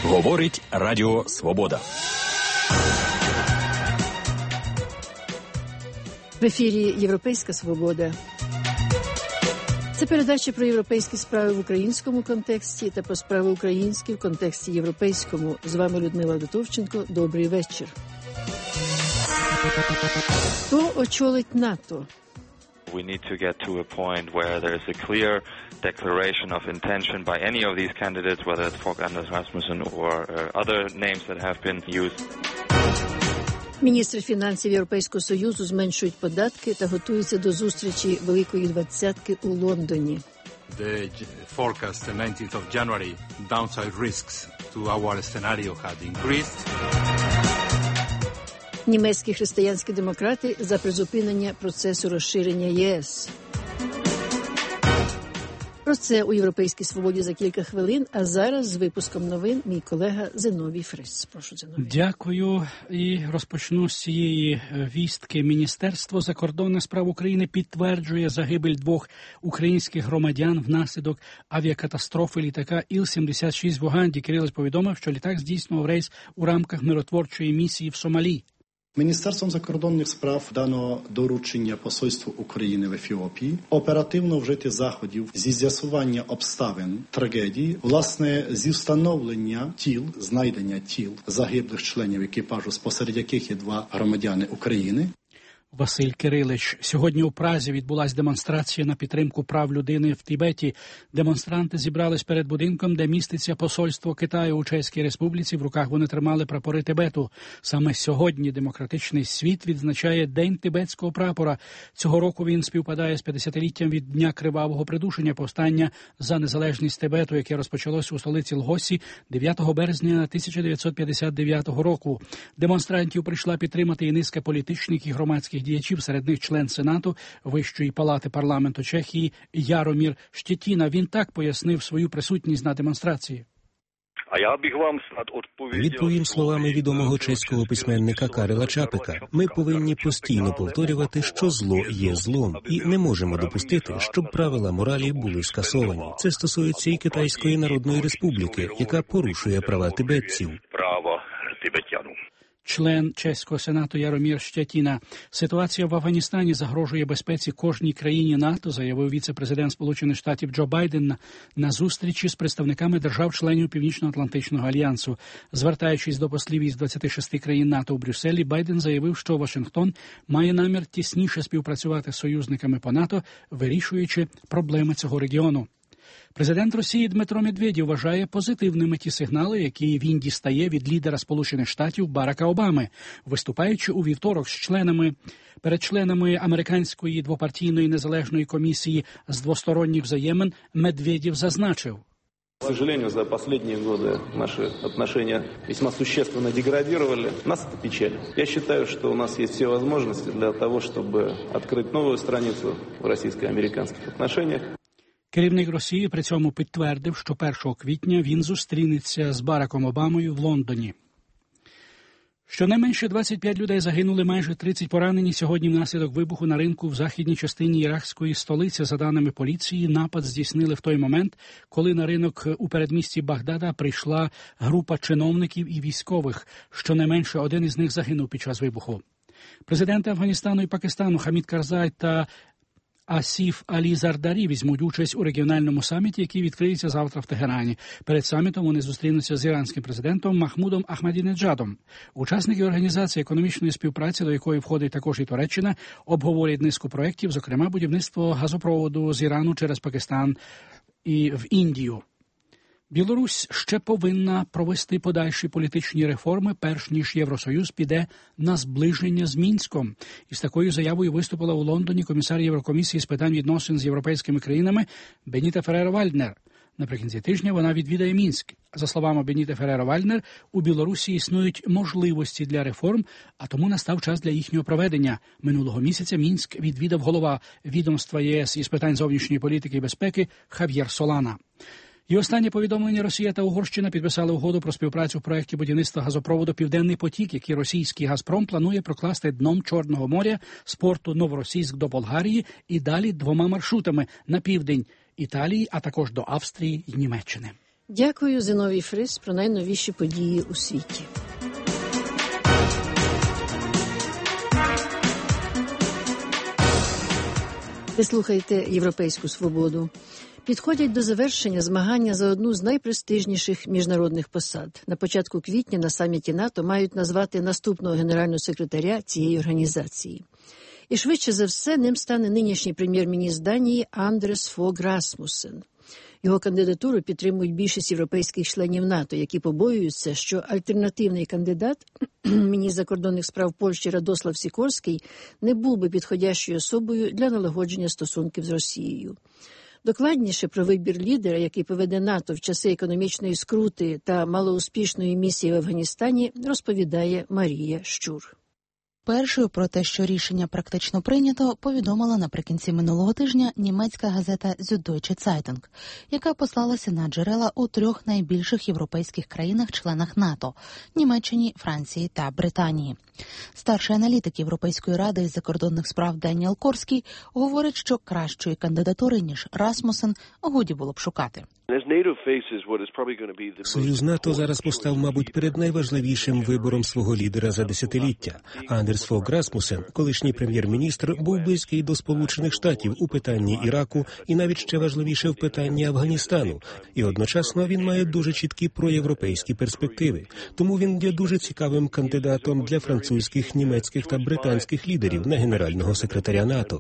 Говорить Радіо Свобода. В ефірі «Європейська свобода». Це передача про європейські справи в українському контексті та про справи українські в контексті європейському. З вами Людмила Дутовченко. Добрий вечір. Хто очолить НАТО? We need to get to a point where there is a clear declaration of intention by any of these candidates, whether it's Fogh Anders Rasmussen or other names that have been used. Міністри фінансів Європейського Союзу зменшують податки та готуються до зустрічі Великої двадцятки у Лондоні. The forecast the 19th of January downside risks to our scenario had increased. Німецькі християнські демократи за призупинення процесу розширення ЄС. Про це у «Європейській свободі» за кілька хвилин, а зараз з випуском новин мій колега Зиновій Фрис. Прошу, Зиновій. Дякую. І розпочну з цієї вістки. Міністерство закордонних справ України підтверджує загибель 2 українських громадян внаслідок авіакатастрофи літака Іл-76 в Уганді. Кирилець повідомив, що літак здійснював рейс у рамках миротворчої місії в Сомалі. Міністерством закордонних справ дано доручення Посольству України в Ефіопії оперативно вжити заходів зі з'ясування обставин трагедії, власне, зі встановлення тіл, знайдення тіл загиблих членів екіпажу, спосеред яких є 2 громадяни України. Василь Кирилич. Сьогодні у Празі відбулась демонстрація на підтримку прав людини в Тибеті. Демонстранти зібрались перед будинком, де міститься посольство Китаю у Чеській Республіці. В руках вони тримали прапори Тибету. Саме сьогодні демократичний світ відзначає День тибетського прапора. Цього року він співпадає з 50-літтям від Дня кривавого придушення повстання за незалежність Тибету, яке розпочалось у столиці Лгосі 9 березня 1959 року. Демонстрантів прийшла підтримати і низка політичних і громадських діячів, серед них член Сенату Вищої палати парламенту Чехії Яромір Штєтіна. Він так пояснив свою присутність на демонстрації. Відповім словами відомого чеського письменника Карела Чапека. Ми повинні постійно повторювати, що зло є злом, і не можемо допустити, щоб правила моралі були скасовані. Це стосується і Китайської Народної Республіки, яка порушує права тибетців. Член чеського сенату Яромір Штєтіна. Ситуація в Афганістані загрожує безпеці кожній країні НАТО, заявив віце-президент Сполучених Штатів Джо Байден на зустрічі з представниками держав-членів Північно-Атлантичного альянсу. Звертаючись до послів із 26 країн НАТО у Брюсселі, Байден заявив, що Вашингтон має намір тісніше співпрацювати з союзниками по НАТО, вирішуючи проблеми цього регіону. Президент Росії Дмитро Медведєв вважає позитивними ті сигнали, які він дістає від лідера Сполучених Штатів Барака Обами. Виступаючи у вівторок перед членами американської двопартійної незалежної комісії з двосторонніх взаємин, Медведєв зазначив: К сожалению, за последние годы наши отношения весьма существенно деградировали. Нас это печалит. Я считаю, что у нас есть все возможности для того, чтобы открыть новую страницу в российско-американских отношениях. Керівник Росії при цьому підтвердив, що 1 квітня він зустрінеться з Бараком Обамою в Лондоні. Щонайменше 25 людей загинули, майже 30 поранені сьогодні внаслідок вибуху на ринку в західній частині іракської столиці. За даними поліції, напад здійснили в той момент, коли на ринок у передмісті Багдада прийшла група чиновників і військових. Щонайменше один із них загинув під час вибуху. Президенти Афганістану і Пакистану Хамід Карзай та Асіф Алі Зардарі візьмуть участь у регіональному саміті, який відкриється завтра в Тегерані. Перед самітом вони зустрінуться з іранським президентом Махмудом Ахмадінеджадом. Учасники організації економічної співпраці, до якої входить також і Туреччина, обговорять низку проєктів, зокрема будівництво газопроводу з Ірану через Пакистан і в Індію. Білорусь ще повинна провести подальші політичні реформи, перш ніж Євросоюз піде на зближення з Мінськом. Із такою заявою виступила у Лондоні комісар Єврокомісії з питань відносин з європейськими країнами Беніте Ферреро-Вальднер. Наприкінці тижня вона відвідає Мінськ. За словами Беніте Ферреро-Вальднер, у Білорусі існують можливості для реформ, а тому настав час для їхнього проведення. Минулого місяця Мінськ відвідав голова відомства ЄС із питань зовнішньої політики і безпеки Хав'єр Солана. І останнє повідомлення: Росія та Угорщина підписали угоду про співпрацю в проєкті будівництва газопроводу «Південний потік», який російський «Газпром» планує прокласти дном Чорного моря з порту Новоросійськ до Болгарії і далі 2 маршрутами на південь Італії, а також до Австрії і Німеччини. Дякую, Зиновій Фрис, про найновіші події у світі. Ви слухаєте «Європейську свободу». Підходять до завершення змагання за одну з найпрестижніших міжнародних посад. На початку квітня на саміті НАТО мають назвати наступного генерального секретаря цієї організації. І швидше за все ним стане нинішній прем'єр-міністр Данії Андерс Фог Расмуссен. Його кандидатуру підтримують більшість європейських членів НАТО, які побоюються, що альтернативний кандидат, міністр закордонних справ Польщі Радослав Сікорський, не був би підходящою особою для налагодження стосунків з Росією. Докладніше про вибір лідера, який поведе НАТО в часи економічної скрути та малоуспішної місії в Афганістані, розповідає Марія Щур. Першою про те, що рішення практично прийнято, повідомила наприкінці минулого тижня німецька газета Süddeutsche Zeitung, яка послалася на джерела у 3 найбільших європейських країнах-членах НАТО – Німеччині, Франції та Британії. Старший аналітик Європейської ради із закордонних справ Даніел Корський говорить, що кращої кандидатури, ніж Расмуссен, годі було б шукати. Союз НАТО зараз постав, мабуть, перед найважливішим вибором свого лідера за десятиліття. Андерс Фог Расмуссен, колишній прем'єр-міністр, був близький до Сполучених Штатів у питанні Іраку і навіть ще важливіше в питанні Афганістану. І одночасно він має дуже чіткі проєвропейські перспективи. Тому він є дуже цікавим кандидатом для французьких, німецьких та британських лідерів на генерального секретаря НАТО.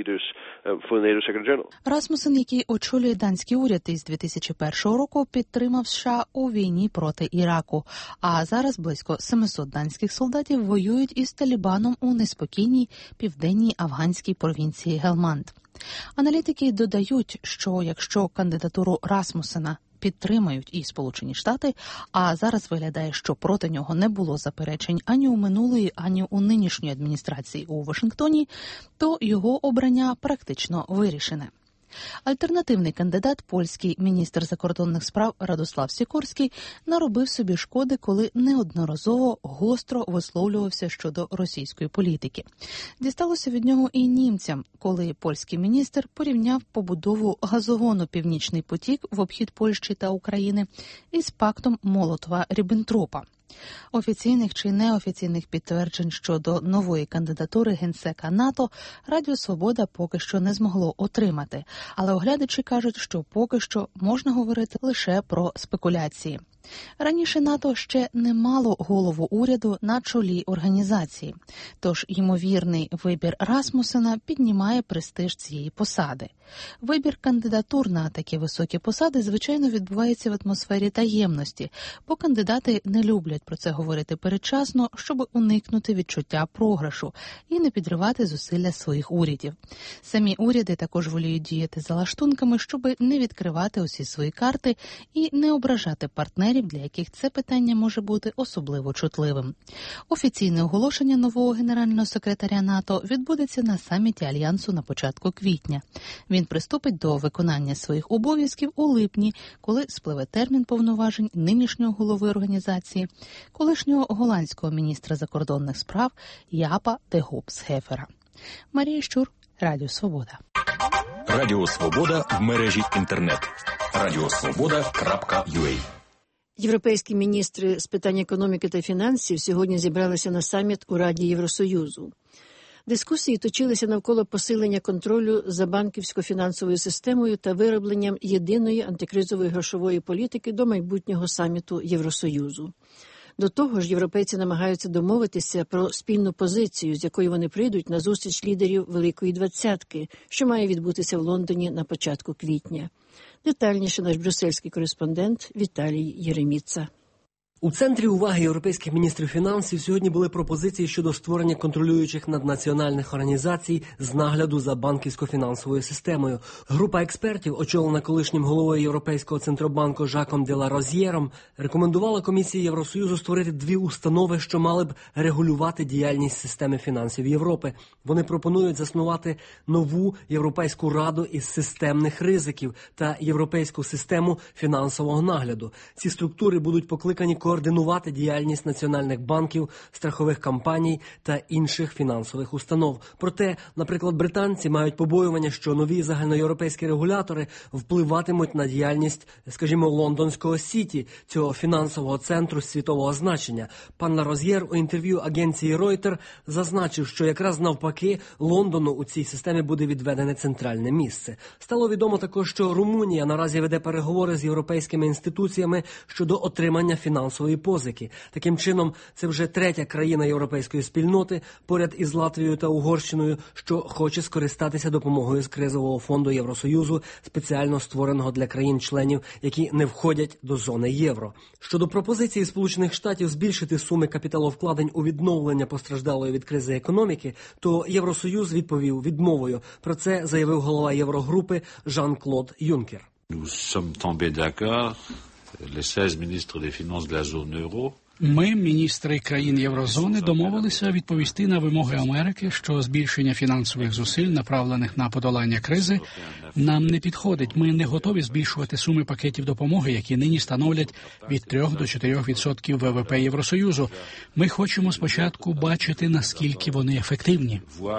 Расмуссен, який очолює данський уряд із 2001 року, підтримав США у війні проти Іраку, а зараз близько 700 данських солдатів воюють із Талібаном у неспокійній південній афганській провінції Гелманд. Аналітики додають, що якщо кандидатуру Расмуссена підтримають і Сполучені Штати, а зараз виглядає, що проти нього не було заперечень ані у минулої, ані у нинішньої адміністрації у Вашингтоні, то його обрання практично вирішене. Альтернативний кандидат, польський міністр закордонних справ Радослав Сікорський, наробив собі шкоди, коли неодноразово гостро висловлювався щодо російської політики. Дісталося від нього і німцям, коли польський міністр порівняв побудову газогону «Північний потік» в обхід Польщі та України із пактом Молотова-Ріббентропа. Офіційних чи неофіційних підтверджень щодо нової кандидатури генсека НАТО Радіо Свобода поки що не змогло отримати, але оглядачі кажуть, що поки що можна говорити лише про спекуляції. Раніше НАТО ще не мало голову уряду на чолі організації, тож ймовірний вибір Расмуссена піднімає престиж цієї посади. Вибір кандидатур на такі високі посади, звичайно, відбувається в атмосфері таємності, бо кандидати не люблять про це говорити передчасно, щоб уникнути відчуття програшу і не підривати зусилля своїх урядів. Самі уряди також воліють діяти за лаштунками, щоб не відкривати усі свої карти і не ображати партнерів, для яких це питання може бути особливо чутливим. Офіційне оголошення нового генерального секретаря НАТО відбудеться на саміті Альянсу на початку квітня. Він приступить до виконання своїх обов'язків у липні, коли спливе термін повноважень нинішнього голови організації, колишнього голландського міністра закордонних справ Япа де Гопс-Хефера. Марія Щур, Радіо Свобода. Радіо Свобода в мережі інтернет. radiosvoboda.ua. Європейські міністри з питань економіки та фінансів сьогодні зібралися на саміт у Раді Євросоюзу. Дискусії точилися навколо посилення контролю за банківсько-фінансовою системою та виробленням єдиної антикризової грошової політики до майбутнього саміту Євросоюзу. До того ж, європейці намагаються домовитися про спільну позицію, з якою вони прийдуть на зустріч лідерів Великої Двадцятки, що має відбутися в Лондоні на початку квітня. Детальніше наш брюссельський кореспондент Віталій Єреміца. У центрі уваги європейських міністрів фінансів сьогодні були пропозиції щодо створення контролюючих наднаціональних організацій з нагляду за банківсько-фінансовою системою. Група експертів, очолена колишнім головою Європейського центробанку Жаком де ла Роз'єром, рекомендувала Комісії Євросоюзу створити 2 установи, що мали б регулювати діяльність системи фінансів Європи. Вони пропонують заснувати нову Європейську раду із системних ризиків та Європейську систему фінансового нагляду. Ці структури будуть покликані координувати координувати діяльність національних банків, страхових компаній та інших фінансових установ. Проте, наприклад, британці мають побоювання, що нові загальноєвропейські регулятори впливатимуть на діяльність, скажімо, лондонського Сіті, цього фінансового центру світового значення. Пан Лароз'єр у інтерв'ю агенції Reuters зазначив, що якраз навпаки Лондону у цій системі буде відведене центральне місце. Стало відомо також, що Румунія наразі веде переговори з європейськими інституціями щодо отримання фінансової позики. Таким чином, це вже третя країна європейської спільноти, поряд із Латвією та Угорщиною, що хоче скористатися допомогою з кризового фонду Євросоюзу, спеціально створеного для країн-членів, які не входять до зони євро. Щодо пропозиції Сполучених Штатів збільшити суми капіталовкладень у відновлення постраждалої від кризи економіки, то Євросоюз відповів відмовою. Про це заявив голова Єврогрупи Жан-Клод Юнкер. Ми, міністри країн Єврозони, домовилися відповісти на вимоги Америки, що збільшення фінансових зусиль, направлених на подолання кризи, нам не підходить. Ми не готові збільшувати суми пакетів допомоги, які нині становлять від 3 до 4% ВВП Євросоюзу. Ми хочемо спочатку бачити, наскільки вони ефективні.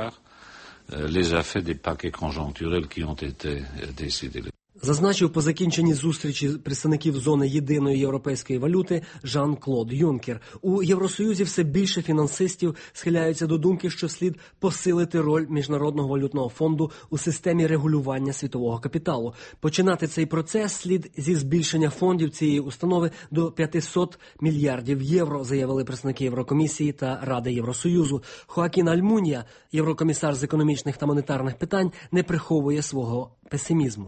Зазначив по закінченні зустрічі представників зони єдиної європейської валюти Жан-Клод Юнкер. У Євросоюзі все більше фінансистів схиляються до думки, що слід посилити роль Міжнародного валютного фонду у системі регулювання світового капіталу. Починати цей процес слід зі збільшення фондів цієї установи до 500 мільярдів євро, заявили представники Єврокомісії та Ради Євросоюзу. Хоакін Альмунья, єврокомісар з економічних та монетарних питань, не приховує свого песимізму.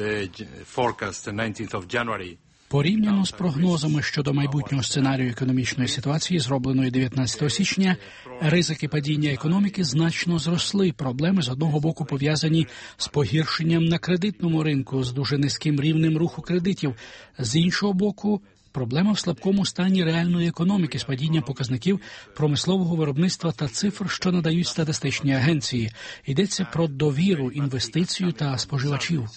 Порівняно з прогнозами щодо майбутнього сценарію економічної ситуації, зробленої 19 січня, ризики падіння економіки значно зросли. Проблеми з одного боку пов'язані з погіршенням на кредитному ринку, з дуже низьким рівнем руху кредитів. З іншого боку, проблема в слабкому стані реальної економіки з падінням показників промислового виробництва та цифр, що надають статистичні агенції. Йдеться про довіру, інвестицію та споживачів.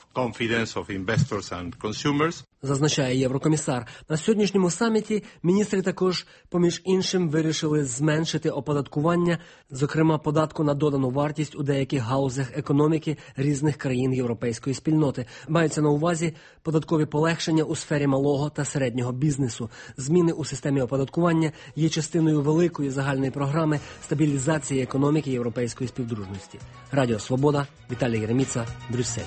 Зазначає єврокомісар. На сьогоднішньому саміті міністри також, поміж іншим, вирішили зменшити оподаткування, зокрема податку на додану вартість у деяких галузях економіки різних країн європейської спільноти. Маються на увазі податкові полегшення у сфері малого та середнього бізнесу. Зміни у системі оподаткування є частиною великої загальної програми стабілізації економіки європейської співдружності. Радіо Свобода, Віталій Єреміца, Брюссель.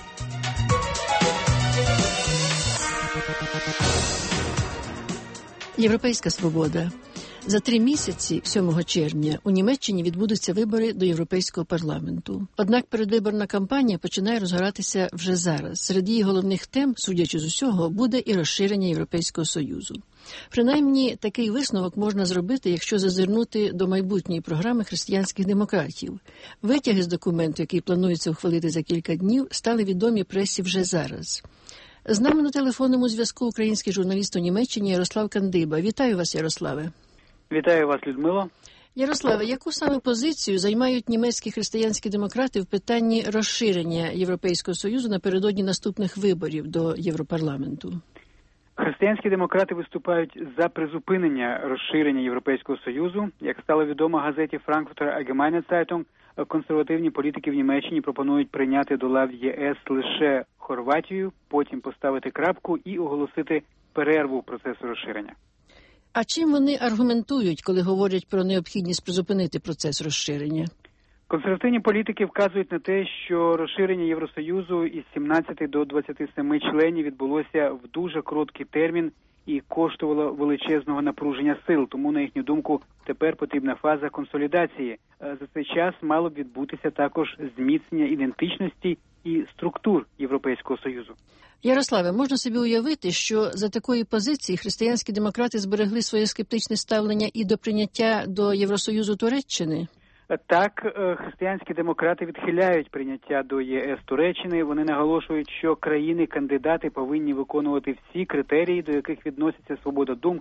Європейська свобода. За 3 місяці, 7 червня, у Німеччині відбудуться вибори до Європейського парламенту. Однак передвиборна кампанія починає розгоратися вже зараз. Серед її головних тем, судячи з усього, буде і розширення Європейського Союзу. Принаймні, такий висновок можна зробити, якщо зазирнути до майбутньої програми християнських демократів. Витяги з документу, який планується ухвалити за кілька днів, стали відомі пресі вже зараз. З нами на телефонному зв'язку український журналіст у Німеччині Ярослав Кандиба. Вітаю вас, Ярославе. Вітаю вас, Людмило. Ярославе, яку саме позицію займають німецькі християнські демократи в питанні розширення Європейського Союзу напередодні наступних виборів до Європарламенту? Християнські демократи виступають за призупинення розширення Європейського Союзу. Як стало відомо газеті Frankfurter Allgemeine Zeitung, консервативні політики в Німеччині пропонують прийняти до лав ЄС лише Хорватію, потім поставити крапку і оголосити перерву в процесу розширення. А чим вони аргументують, коли говорять про необхідність призупинити процес розширення? Консервативні політики вказують на те, що розширення Євросоюзу із 17 до 27 членів відбулося в дуже короткий термін і коштувало величезного напруження сил. Тому, на їхню думку, тепер потрібна фаза консолідації. За цей час мало б відбутися також зміцнення ідентичності і структур Європейського Союзу. Ярославе, можна собі уявити, що за такої позиції християнські демократи зберегли своє скептичне ставлення і до прийняття до Євросоюзу Туреччини? Так, християнські демократи відхиляють прийняття до ЄС Туреччини. Вони наголошують, що країни-кандидати повинні виконувати всі критерії, до яких відносяться свобода думки,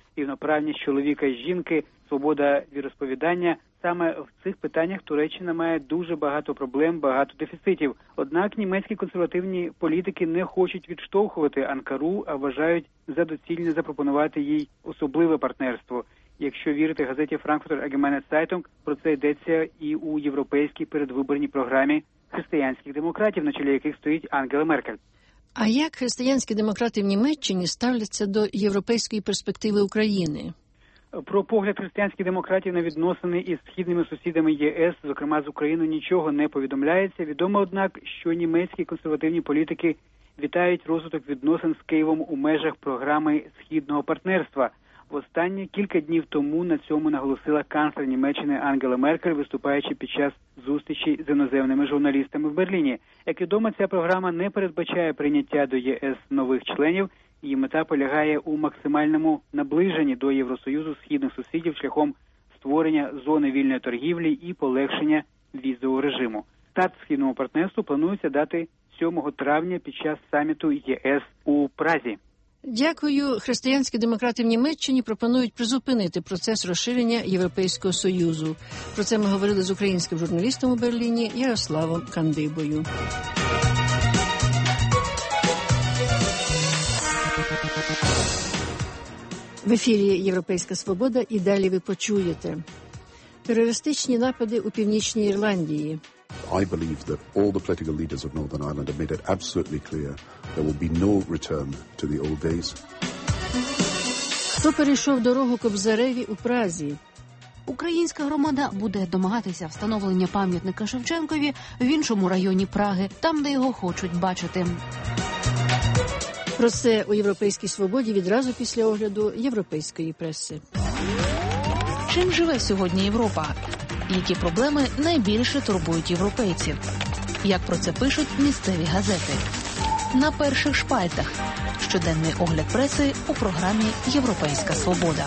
рівноправність чоловіка і жінки, свобода віросповідання. Саме в цих питаннях Туреччина має дуже багато проблем, багато дефіцитів. Однак німецькі консервативні політики не хочуть відштовхувати Анкару, а вважають за доцільне запропонувати їй особливе партнерство. Якщо вірити газеті Frankfurter Allgemeine Zeitung, про це йдеться і у європейській передвиборній програмі християнських демократів, на чолі яких стоїть Ангела Меркель. А як християнські демократи в Німеччині ставляться до європейської перспективи України? Про погляд християнських демократів на відносини із східними сусідами ЄС, зокрема з Україною, нічого не повідомляється. Відомо, однак, що німецькі консервативні політики вітають розвиток відносин з Києвом у межах програми Східного партнерства. Востаннє кілька днів тому на цьому наголосила канцлер Німеччини Ангела Меркель, виступаючи під час зустрічі з іноземними журналістами в Берліні. Як відомо, ця програма не передбачає прийняття до ЄС нових членів. Її мета полягає у максимальному наближенні до Євросоюзу східних сусідів шляхом створення зони вільної торгівлі і полегшення візового режиму. Старт східному партнерству планується дати 7 травня під час саміту ЄС у Празі. Дякую. Християнські демократи в Німеччині пропонують призупинити процес розширення Європейського Союзу. Про це ми говорили з українським журналістом у Берліні Ярославом Кандибою. В ефірі «Європейська свобода» і далі ви почуєте. Терористичні напади у Північній Ірландії. I believe that all the political leaders of Northern Ireland have made it absolutely clear there will be no return to the old days. Хто перейшов дорогу Кобзареві у Празі? Українська громада буде домагатися встановлення пам'ятника Шевченкові в іншому районі Праги, там, де його хочуть бачити. Про це у «Європейській свободі» відразу після огляду європейської преси. Чим живе сьогодні Європа? Які проблеми найбільше турбують європейців? Як про це пишуть місцеві газети? На перших шпальтах. Щоденний огляд преси у програмі «Європейська свобода».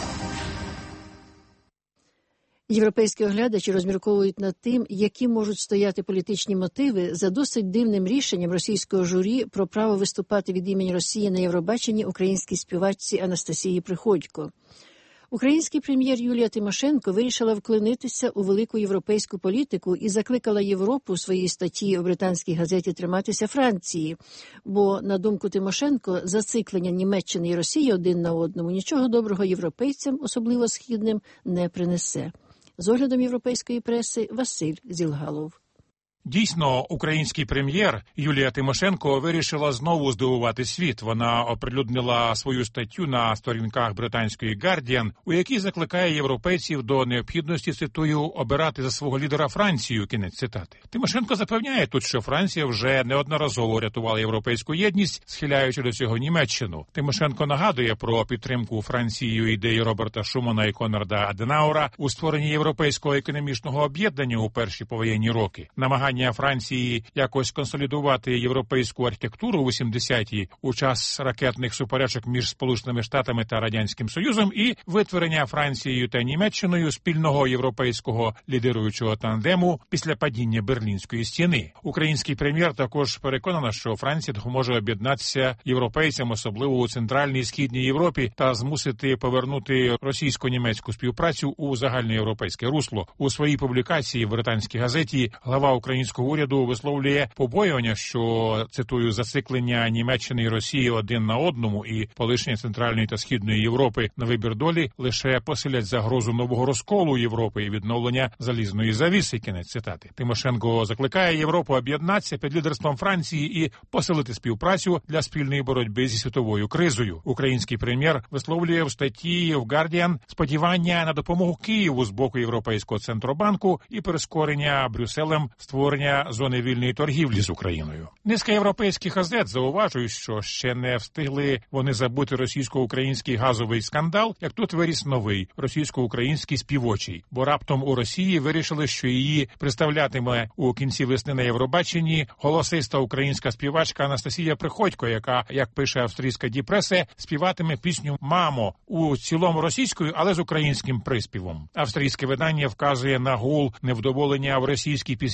Європейські оглядачі розмірковують над тим, які можуть стояти політичні мотиви за досить дивним рішенням російського журі про право виступати від імені Росії на Євробаченні українській співачці Анастасії Приходько. Український прем'єр Юлія Тимошенко вирішила вклинитися у велику європейську політику і закликала Європу у своїй статті у британській газеті триматися Франції, бо, на думку Тимошенко, зациклення Німеччини і Росії один на одному нічого доброго європейцям, особливо східним, не принесе. З оглядом європейської преси Василь Зілгалов. Дійсно, український прем'єр Юлія Тимошенко вирішила знову здивувати світ. Вона оприлюднила свою статтю на сторінках британської «Guardian», у якій закликає європейців до необхідності, цитую, обирати за свого лідера Францію, кінець цитати. Тимошенко запевняє тут, що Франція вже неодноразово рятувала європейську єдність, схиляючи до цього Німеччину. Тимошенко нагадує про підтримку Францією ідеї Роберта Шумана і Конрада Аденауера у створенні європейського економічного об'єднання у перші повоєнні роки. Намагання Франції якось консолідувати європейську архітектуру у 80-ті у час ракетних суперечок між Сполученими Штатами та Радянським Союзом і витворення Францією та Німеччиною спільного європейського лідируючого тандему після падіння Берлінської стіни. Український прем'єр також переконана, що Франція допоможе об'єднатися європейцям, особливо у Центральній і Східній Європі, та змусити повернути російсько-німецьку співпрацю у загальноєвропейське русло. У своїй публікації в британській газеті глава українського уряду висловлює побоювання, що, цитую, зациклення Німеччини і Росії один на одному і полишення Центральної та Східної Європи на вибір долі лише посилять загрозу нового розколу Європи і відновлення залізної завіси, кінець цитати. Тимошенко закликає Європу об'єднатися під лідерством Франції і посилити співпрацю для спільної боротьби зі світовою кризою. Український прем'єр висловлює в статті в «Guardian» сподівання на допомогу Києву з боку Європейського центробанку і прискорення Брюсселем створення зони вільної торгівлі з Україною. Низка європейських газет зауважують, що ще не встигли вони забути російсько-український газовий скандал, як тут виріс новий російсько-український співочий, бо раптом у Росії вирішили, що її представлятиме у кінці весни на Євробаченні голосиста українська співачка Анастасія Приходько, яка, як пише австрійська Діпресе, співатиме пісню «Мамо» у цілому російською, але з українським приспівом. Австрійське видання вказує на гул невдоволення в російській піснярській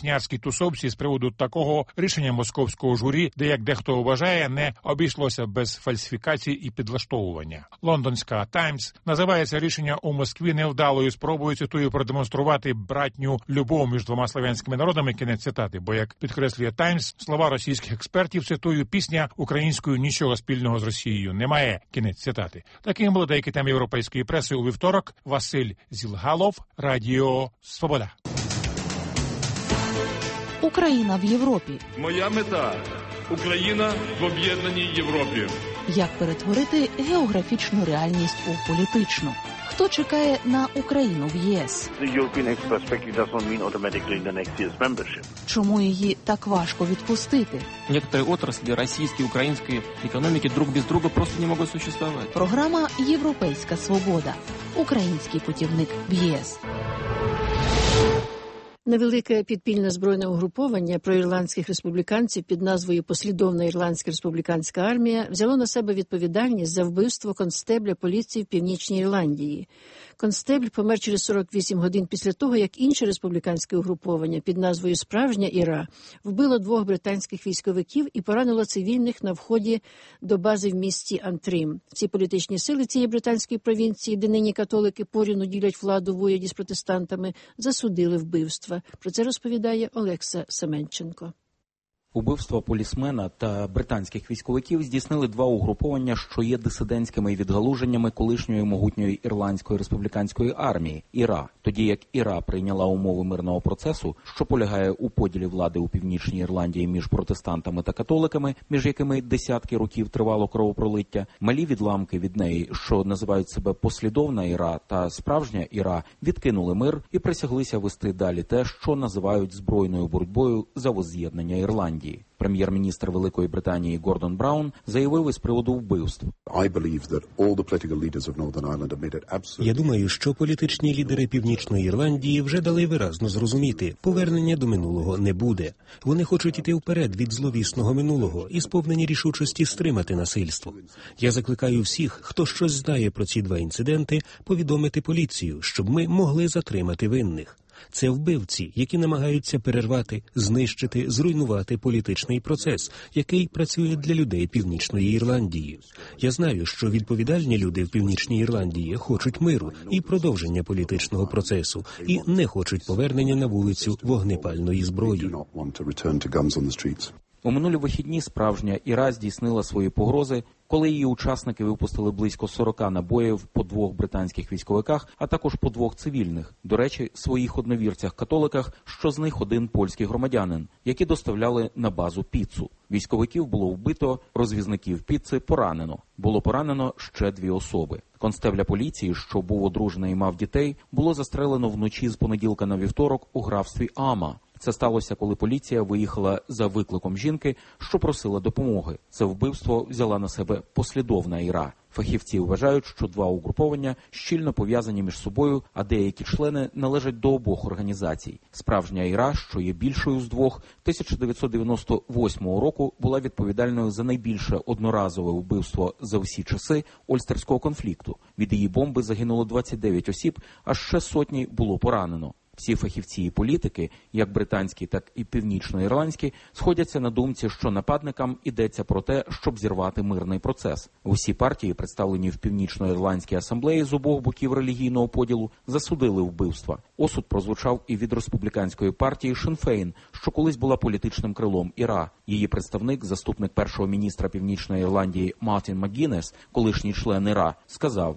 тусовці з приводу такого рішення московського журі, де, як дехто вважає, не обійшлося без фальсифікацій і підлаштовування. Лондонська «Таймс» називає це рішення у Москві невдалою спробою, цитую, продемонструвати братню любов між двома славянськими народами, кінець цитати, бо, як підкреслює «Таймс», слова російських експертів, цитую, пісня українською нічого спільного з Росією немає, кінець цитати. Таким були деякі теми європейської преси у вівторок. Василь Зілгалов, Радіо Свобода. Україна в Європі. Моя мета – Україна в об'єднаній Європі. Як перетворити географічну реальність у політичну? Хто чекає на Україну в ЄС? Чому її так важко відпустити? Некоторые отрасли российской и украинской экономики друг без друга просто не могут существовать. Програма «Європейська свобода». Український путівник в ЄС. Невелике підпільне збройне угруповання проірландських республіканців під назвою «Послідовна Ірландська республіканська армія» взяло на себе відповідальність за вбивство констебля поліції в Північній Ірландії. Констебль помер через 48 годин після того, як інше республіканське угруповання під назвою «Справжня Іра» вбило 2 британських військовиків і поранило цивільних на вході до бази в місті Антрим. Всі політичні сили цієї британської провінції, де нині католики порівну ділять владу в уряді з протестантами, засудили вбивства. Про це розповідає Олекса Семенченко. Убивства полісмена та британських військовиків здійснили 2 угруповання, що є дисидентськими відгалуженнями колишньої могутньої Ірландської республіканської армії – ІРА. Тоді як ІРА прийняла умови мирного процесу, що полягає у поділі влади у Північній Ірландії між протестантами та католиками, між якими десятки років тривало кровопролиття, малі відламки від неї, що називають себе послідовна ІРА та справжня ІРА, відкинули мир і присяглися вести далі те, що називають збройною боротьбою за возз'єднання Ірландії. Прем'єр-міністр Великої Британії Гордон Браун заявив із приводу вбивств. Я думаю, що політичні лідери Північної Ірландії вже дали виразно зрозуміти, повернення до минулого не буде. Вони хочуть іти вперед від зловісного минулого і сповнені рішучості стримати насильство. Я закликаю всіх, хто щось знає про ці 2 інциденти, повідомити поліцію, щоб ми могли затримати винних. Це вбивці, які намагаються перервати, знищити, зруйнувати політичний процес, який працює для людей Північної Ірландії. Я знаю, що відповідальні люди в Північній Ірландії хочуть миру і продовження політичного процесу, і не хочуть повернення на вулицю вогнепальної зброї. У минулі вихідні справжня ІРА здійснила свої погрози, коли її учасники випустили близько 40 набоїв по 2 британських військовиках, а також по 2 цивільних. До речі, своїх одновірцях-католиках, що з них один польський громадянин, які доставляли на базу піцу. Військовиків було вбито, розвізників піци поранено. Було поранено ще 2 особи. Констебля поліції, що був одружений і мав дітей, було застрелено вночі з понеділка на вівторок у графстві Ама. Це сталося, коли поліція виїхала за викликом жінки, що просила допомоги. Це вбивство взяла на себе послідовна ІРА. Фахівці вважають, що 2 угруповання щільно пов'язані між собою, а деякі члени належать до обох організацій. Справжня ІРА, що є більшою з 2, 1998 року була відповідальною за найбільше одноразове вбивство за всі часи Ольстерського конфлікту. Від її бомби загинуло 29 осіб, а ще сотні було поранено. Всі фахівці і політики, як британські, так і північноірландські, сходяться на думці, що нападникам йдеться про те, щоб зірвати мирний процес. Усі партії, представлені в Північноірландській асамблеї з обох боків релігійного поділу, засудили вбивства. Осуд прозвучав і від республіканської партії Шін-Фейн, що колись була політичним крилом ІРА. Її представник, заступник першого міністра Північної Ірландії Мартін Макгінес, колишній член ІРА, сказав: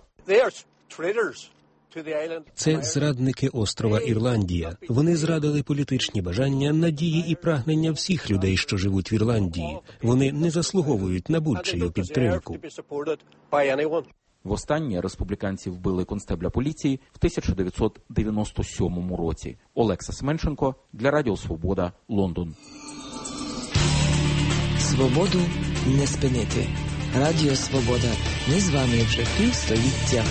Це зрадники острова Ірландія. Вони зрадили політичні бажання, надії і прагнення всіх людей, що живуть в Ірландії. Вони не заслуговують на будь-чию підтримку. Востаннє республіканці вбили констебля поліції в 1997 році. Олекса Семенченко для Радіо Свобода, Лондон. Свободу не спинити. Радіо Свобода. Ми з вами вже півстоліття.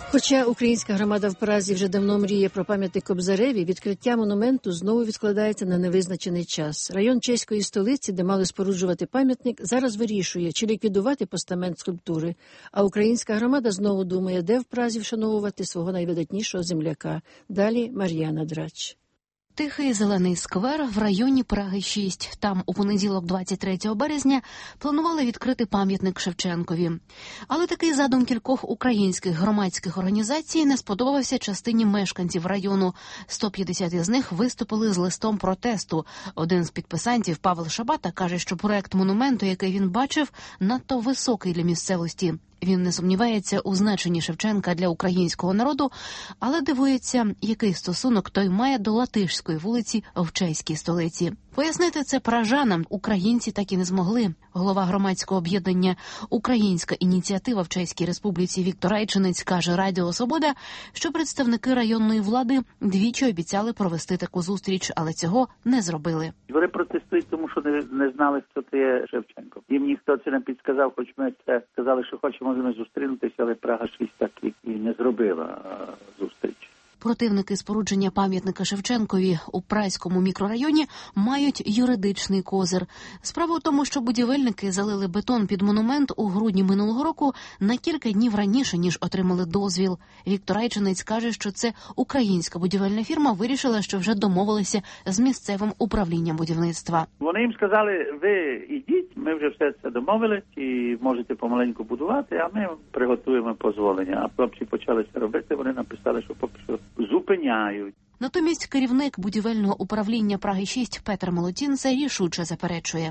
Хоча українська громада в Празі вже давно мріє про пам'ятник Кобзареві, відкриття монументу знову відкладається на невизначений час. Район чеської столиці, де мали споруджувати пам'ятник, зараз вирішує, чи ліквідувати постамент скульптури. А українська громада знову думає, де в Празі вшановувати свого найвидатнішого земляка. Далі Мар'яна Драч. Тихий зелений сквер в районі Праги 6. Там у понеділок 23 березня планували відкрити пам'ятник Шевченкові. Але такий задум кількох українських громадських організацій не сподобався частині мешканців району. 150 із них виступили з листом протесту. Один з підписантів, Павел Шабата, каже, що проект монументу, який він бачив, надто високий для місцевості. Він не сумнівається у значенні Шевченка для українського народу, але дивується, який стосунок той має до Латишської вулиці в чеській столиці. Пояснити це пражанам українці так і не змогли. Голова громадського об'єднання «Українська ініціатива в Чеській Республіці» Віктор Райчинець каже Радіо Свобода, що представники районної влади двічі обіцяли провести таку зустріч, але цього не зробили. Вони протестують, тому що не знали, хто це є Шевченко. Їм ніхто це не підсказав, хоч ми це сказали, що хочемо з ними зустрінутися, але Прага 6 так і не зробила зустріч. Противники спорудження пам'ятника Шевченкові у Празькому мікрорайоні мають юридичний козир. Справа у тому, що будівельники залили бетон під монумент у грудні минулого року на кілька днів раніше, ніж отримали дозвіл. Віктор Райчинець каже, що це українська будівельна фірма вирішила, що вже домовилися з місцевим управлінням будівництва. Вони їм сказали, ви ідіть, ми вже все це домовили, і можете помаленьку будувати, а ми приготуємо дозволення. А хлопці почали це робити, вони написали, що поки що зупиняють. Натомість керівник будівельного управління Праги-6 Петр Молотін це рішуче заперечує.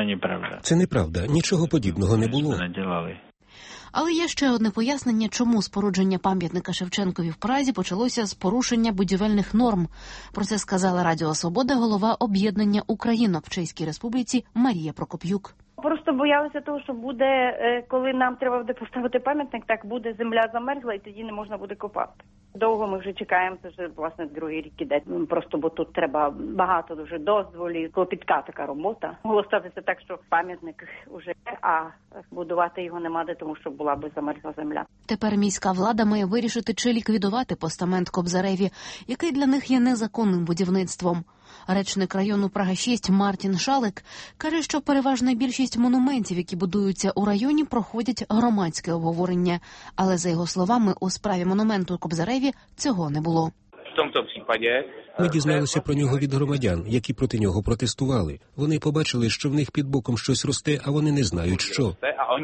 Це неправда, нічого подібного не було. Але є ще одне пояснення, чому спорудження пам'ятника Шевченкові в Празі почалося з порушення будівельних норм. Про це сказала Радіо Свобода голова об'єднання українок в Чеській Республіці Марія Прокоп'юк. Просто боялися того, що буде, коли нам треба буде поставити пам'ятник, так буде земля замерзла і тоді не можна буде копати. Довго ми вже чекаємо, це вже, власне, другий рік іде. Просто, бо тут треба багато дуже дозволів, клопітка така робота. Могло статися так, що пам'ятник уже є, а будувати його нема де, тому що була би замерзла земля. Тепер міська влада має вирішити, чи ліквідувати постамент Кобзареві, який для них є незаконним будівництвом. Речник району Прага-6 Мартін Шалик каже, що переважна більшість монументів, які будуються у районі, проходять громадське обговорення. Але, за його словами, у справі монументу Кобзареві цього не було. Ми дізналися про нього від громадян, які проти нього протестували. Вони побачили, що в них під боком щось росте, а вони не знають, що.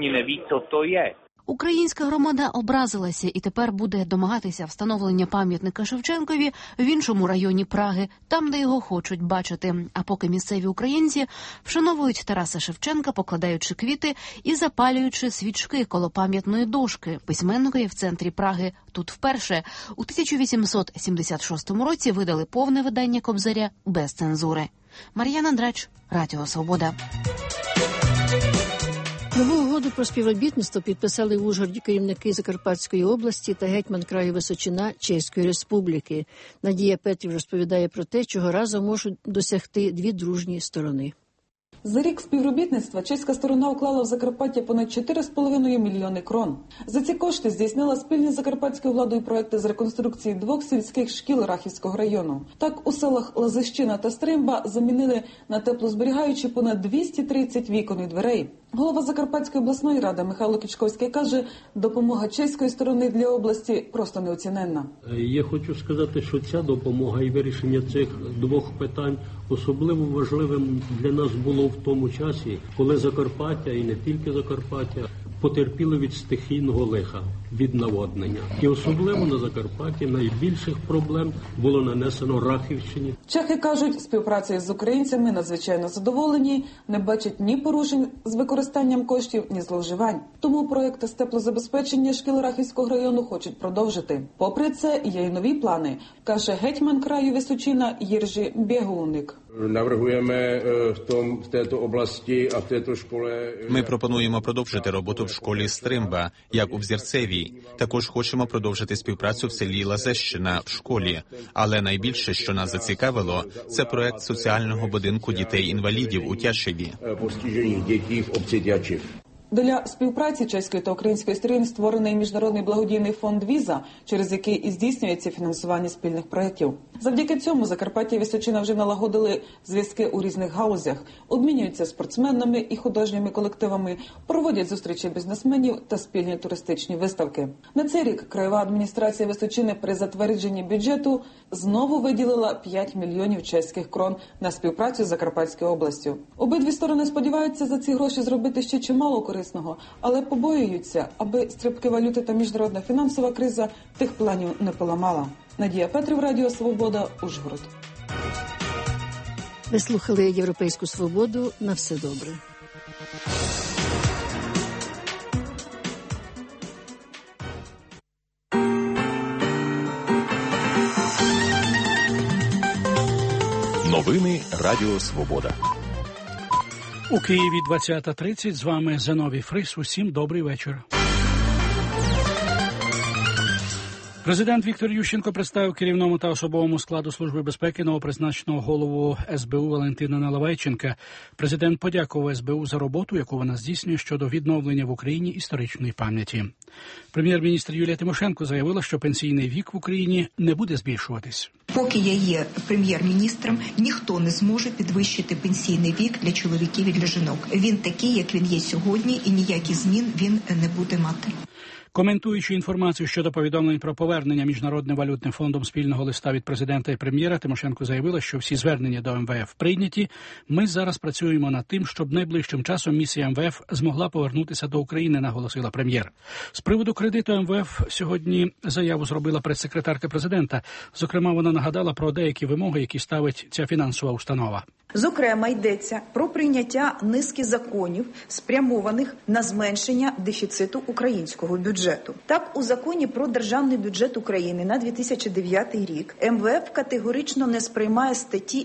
Українська громада образилася і тепер буде домагатися встановлення пам'ятника Шевченкові в іншому районі Праги, там, де його хочуть бачити. А поки місцеві українці вшановують Тараса Шевченка, покладаючи квіти і запалюючи свічки коло пам'ятної дошки. Письменники в центрі Праги тут вперше у 1876 році видали повне видання Кобзаря без цензури. Мар'яна Драч, Радіо Свобода. Нову угоду про співробітництво підписали в Ужгороді керівники Закарпатської області та гетьман краю Височина Чеської Республіки. Надія Петрів розповідає про те, чого разом можуть досягти дві дружні сторони. За рік співробітництва чеська сторона уклала в Закарпаття понад 4,5 мільйони крон. За ці кошти здійснила спільні з закарпатською владою проекти з реконструкції 2 сільських шкіл Рахівського району. Так, у селах Лазищина та Стримба замінили на теплозберігаючі понад 230 вікон і дверей. Голова Закарпатської обласної ради Михайло Кічковський каже, допомога чеської сторони для області просто неоціненна. Я хочу сказати, що ця допомога і вирішення цих двох питань особливо важливим для нас було в тому часі, коли Закарпаття, і не тільки Закарпаття, потерпіли від стихійного лиха, від наводнення. І особливо на Закарпатті найбільших проблем було нанесено Рахівщині. Чехи кажуть, співпрацею з українцями надзвичайно задоволені, не бачать ні порушень з використанням коштів, ні зловживань. Тому проєкт з теплозабезпечення шкіл Рахівського району хочуть продовжити. Попри це, є й нові плани, каже гетьман краю Височина Єржі Бєгуник. Ми пропонуємо продовжити роботу в школі Стримба, як у Взірцевій. Також хочемо продовжити співпрацю в селі Лазещина в школі. Але найбільше, що нас зацікавило, це проект соціального будинку дітей-інвалідів у Тяшеві. Для співпраці чеської та української сторін створений міжнародний благодійний фонд «Віза», через який і здійснюється фінансування спільних проєктів. Завдяки цьому Закарпаття і Височина вже налагодили зв'язки у різних галузях, обмінюються спортсменами і художніми колективами, проводять зустрічі бізнесменів та спільні туристичні виставки. На цей рік краєва адміністрація Височини при затвердженні бюджету знову виділила 5 мільйонів чеських крон на співпрацю з Закарпатською областю. Обидві сторони сподіваються за ці гроші зробити ще чимало корисного, але побоюються, аби стрибки валюти та міжнародна фінансова криза тих планів не поламала. Надія Петрів, Радіо Свобода, Ужгород. Ви слухали «Європейську свободу». На все добре. Новини Радіо Свобода. У Києві 20:30. З вами Зиновій Фрис. Усім добрий вечір. Президент Віктор Ющенко представив керівному та особовому складу Служби безпеки новопризначеного голову СБУ Валентина Наливайченка. Президент подякував СБУ за роботу, яку вона здійснює щодо відновлення в Україні історичної пам'яті. Прем'єр-міністр Юлія Тимошенко заявила, що пенсійний вік в Україні не буде збільшуватись. Поки я є прем'єр-міністром, ніхто не зможе підвищити пенсійний вік для чоловіків і для жінок. Він такий, як він є сьогодні, і ніяких змін він не буде мати. Коментуючи інформацію щодо повідомлень про повернення Міжнародним валютним фондом спільного листа від президента і прем'єра, Тимошенко заявила, що всі звернення до МВФ прийняті. Ми зараз працюємо над тим, щоб найближчим часом місія МВФ змогла повернутися до України, наголосила прем'єр. З приводу кредиту МВФ сьогодні заяву зробила прес-секретарка президента. Зокрема, вона нагадала про деякі вимоги, які ставить ця фінансова установа. Зокрема, йдеться про прийняття низки законів, спрямованих на зменшення дефіциту українського бюджету. Так, у законі про державний бюджет України на 2009 рік МВФ категорично не сприймає статті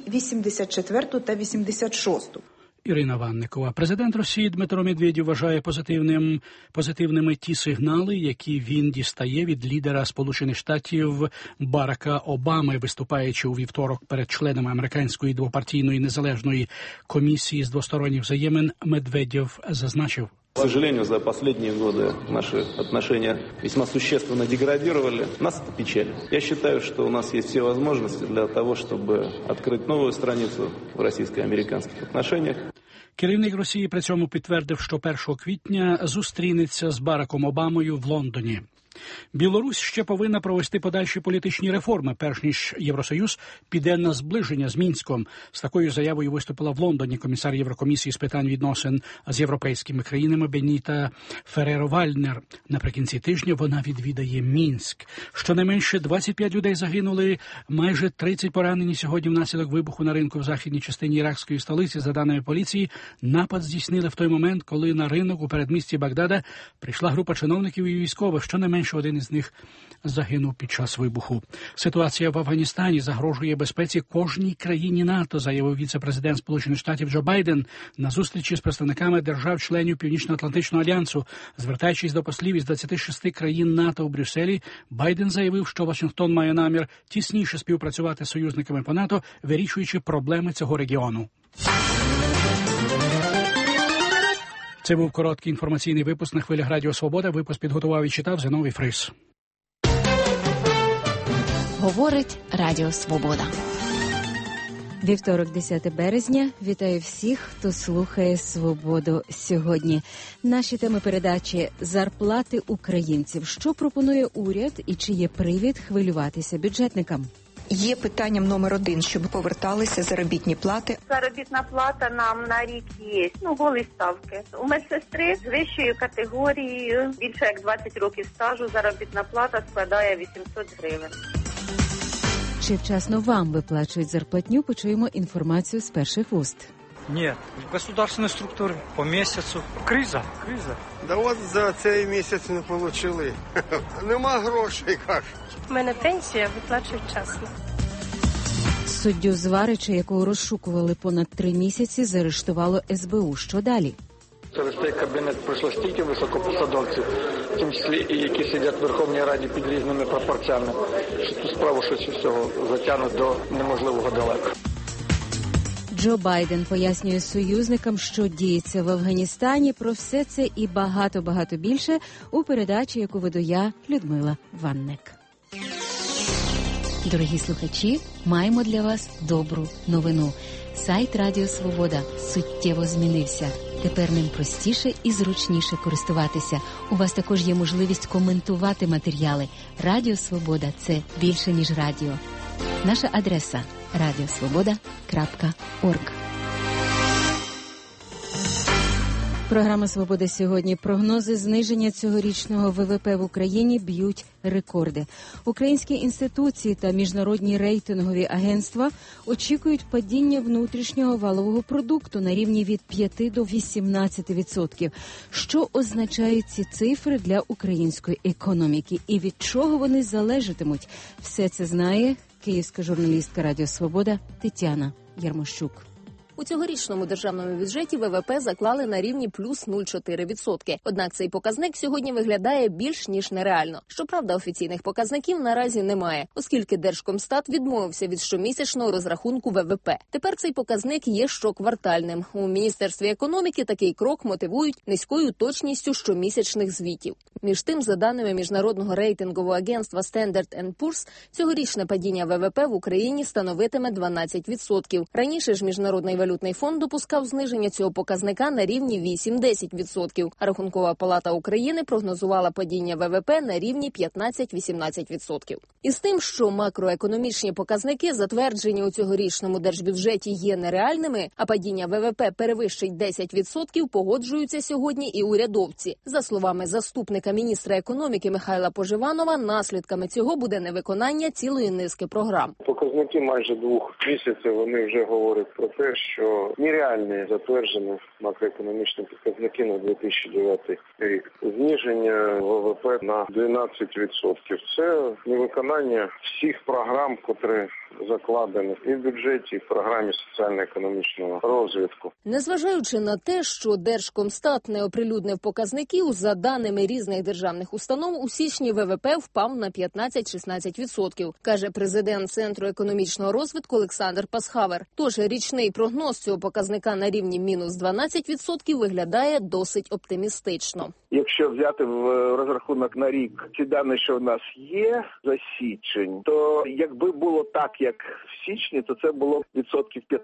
84 та 86. Ірина Ванникова. Президент Росії Дмитро Медведєв вважає позитивними ті сигнали, які він дістає від лідера Сполучених Штатів Барака Обами, виступаючи у вівторок перед членами американської двопартійної незалежної комісії з двосторонніх взаємин. Медведєв зазначив: К сожалению, за последние годы наши отношения весьма существенно деградировали. Нас это печалит. Я считаю, что у нас есть все возможности для того, чтобы открыть новую страницу в российско-американских отношениях. Керівник Росії при цьому підтвердив, що 1 квітня зустрінеться з Бараком Обамою в Лондоні. Білорусь ще повинна провести подальші політичні реформи, перш ніж Євросоюз піде на зближення з Мінськом. З такою заявою виступила в Лондоні комісар Єврокомісії з питань відносин з європейськими країнами Беніта Ферреро-Вальнер. Наприкінці тижня вона відвідає Мінськ. Щонайменше 25 людей загинули, майже 30 поранені сьогодні внаслідок вибуху на ринку в західній частині іракської столиці. За даними поліції, напад здійснили в той момент, коли на ринок у передмісті Багдада прийшла група чиновників і військових. Щонайменше один із них загинув під час вибуху. Ситуація в Афганістані загрожує безпеці кожній країні НАТО, заявив віце-президент Сполучених Штатів Джо Байден на зустрічі з представниками держав-членів Північно-Атлантичного альянсу. Звертаючись до послів із 26 країн НАТО у Брюсселі, Байден заявив, що Вашингтон має намір тісніше співпрацювати з союзниками по НАТО, вирішуючи проблеми цього регіону. Це був короткий інформаційний випуск на хвилях Радіо Свобода. Випуск підготував і читав Зиновій Фрис. Говорить Радіо Свобода. Вівторок, 10 березня. Вітаю всіх, хто слухає «Свободу» сьогодні. Наші теми передачі – зарплати українців. Що пропонує уряд і чи є привід хвилюватися бюджетникам? Є питанням номер 1, щоб поверталися заробітні плати. Заробітна плата нам на рік є. Голі ставки. У медсестри з вищою категорією, більше як 20 років стажу, заробітна плата складає 800 гривень. Чи вчасно вам виплачують зарплатню? Почуємо інформацію з перших вуст. Нет, в государственной структуре по месяцу. Криза. Да от за цей місяць не отримали. Нема грошей, кажуть. У мене пенсія, виплачують вчасно. Суддю Зварича, якого розшукували понад 3 місяці, заарештувало СБУ. Що далі? Через цей кабінет пройшло стільки високопосадовців, в тому числі і які сидять в Верховній Раді під різними пропорціями, що ту справу щось із цього затягнуть до неможливого далеко. Джо Байден пояснює союзникам, що діється в Афганістані. Про все це і багато більше у передачі, яку веду я, Людмила Ванник. Дорогі слухачі, маємо для вас добру новину. Сайт Радіо Свобода суттєво змінився. Тепер ним простіше і зручніше користуватися. У вас також є можливість коментувати матеріали. Радіо Свобода – це більше, ніж радіо. Наша адреса – radiosvoboda.org. Програма «Свобода» сьогодні. Прогнози зниження цьогорічного ВВП в Україні б'ють рекорди. Українські інституції та міжнародні рейтингові агентства очікують падіння внутрішнього валового продукту на рівні від 5 до 18%. Що означають ці цифри для української економіки і від чого вони залежатимуть? Все це знає київська журналістка Радіо Свобода Тетяна Ярмощук. У цьогорічному державному бюджеті ВВП заклали на рівні плюс 0,4%. Однак цей показник сьогодні виглядає більш ніж нереально. Щоправда, офіційних показників наразі немає, оскільки Держкомстат відмовився від щомісячного розрахунку ВВП. Тепер цей показник є щоквартальним. У Міністерстві економіки такий крок мотивують низькою точністю щомісячних звітів. Між тим, за даними міжнародного рейтингового агентства Standard & Poor's, цьогорічне падіння ВВП в Україні становитиме 12%. Раніше ж Міжнародний валютний фонд допускав зниження цього показника на рівні 8-10%, а Рахункова палата України прогнозувала падіння ВВП на рівні 15-18%. І з тим, що макроекономічні показники, затверджені у цьогорічному держбюджеті, є нереальними, а падіння ВВП перевищить 10%, погоджуються сьогодні і урядовці. За словами заступника міністра економіки Михайла Поживанова, наслідками цього буде невиконання цілої низки програм. Показники майже 2 місяців, вони вже говорять про те, що нереальні затверджені макроекономічні показники на 2009 рік. Зниження ВВП на 12%. Це невиконання всіх програм, які закладені і в бюджеті, і в програмі соціально-економічного розвитку. Незважаючи на те, що Держкомстат не оприлюднив показників, за даними різних державних установ, у січні ВВП впав на 15-16%, каже президент Центру економічного розвитку Олександр Пасхавер. Тож річний прогноз цього показника на рівні мінус 12% виглядає досить оптимістично. Якщо взяти в розрахунок на рік ті дані, що в нас є за січень, то якби було так, як в січні, то це було відсотків 15-16.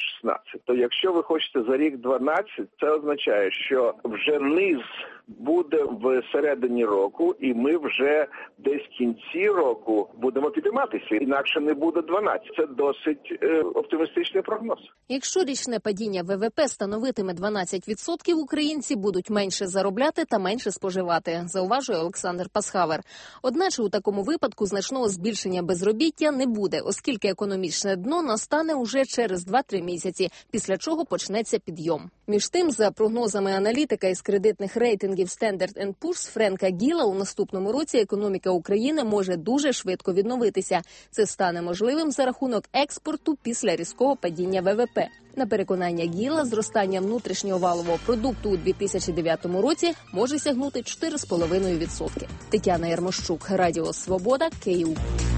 То якщо ви хочете за рік 12, це означає, що вже низ буде в середині року, і ми вже десь в кінці року будемо підійматися, інакше не буде 12. Це досить оптимістичний прогноз. Якщо річне падіння ВВП становитиме 12%, українці будуть менше заробляти та менше споживати, зауважує Олександр Пасхавер. Одначе у такому випадку значного збільшення безробіття не буде, оскільки економічне дно настане уже через 2-3 місяці, після чого почнеться підйом. Між тим, за прогнозами аналітика із кредитних рейтингів Standard & Poor's Френка Гіла, у наступному році економіка України може дуже швидко відновитися. Це стане можливим за рахунок експорту після різкого падіння ВВП. На переконання Гіла, зростання внутрішнього валового продукту у 2009 році може сягнути 4,5%. Тетяна Ярмощук, Радіо Свобода, Київ.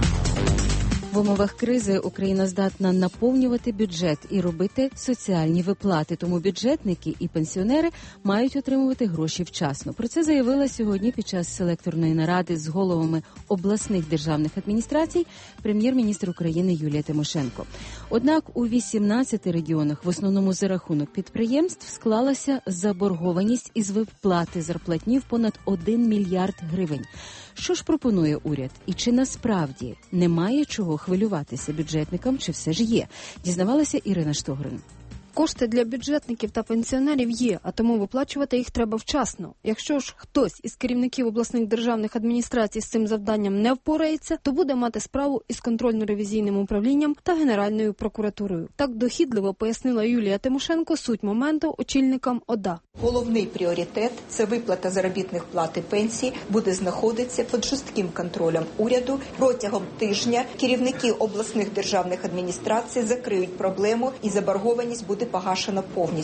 В умовах кризи Україна здатна наповнювати бюджет і робити соціальні виплати, тому бюджетники і пенсіонери мають отримувати гроші вчасно. Про це заявила сьогодні під час селекторної наради з головами обласних державних адміністрацій прем'єр-міністр України Юлія Тимошенко. Однак у 18 регіонах, в основному за рахунок підприємств, склалася заборгованість із виплати зарплатні в понад 1 мільярд гривень. Що ж пропонує уряд? І чи насправді немає чого хвилюватися бюджетникам, чи все ж є? Дізнавалася Ірина Штогрин. Кошти для бюджетників та пенсіонерів є, а тому виплачувати їх треба вчасно. Якщо ж хтось із керівників обласних державних адміністрацій з цим завданням не впорається, то буде мати справу із контрольно-ревізійним управлінням та Генеральною прокуратурою. Так дохідливо пояснила Юлія Тимошенко суть моменту очільникам ОДА. Головний пріоритет – це виплата заробітних плат і пенсій буде знаходитися під жорстким контролем уряду. Протягом тижня керівники обласних державних адміністрацій закриють проблему і заборгованість буде погашена повністю.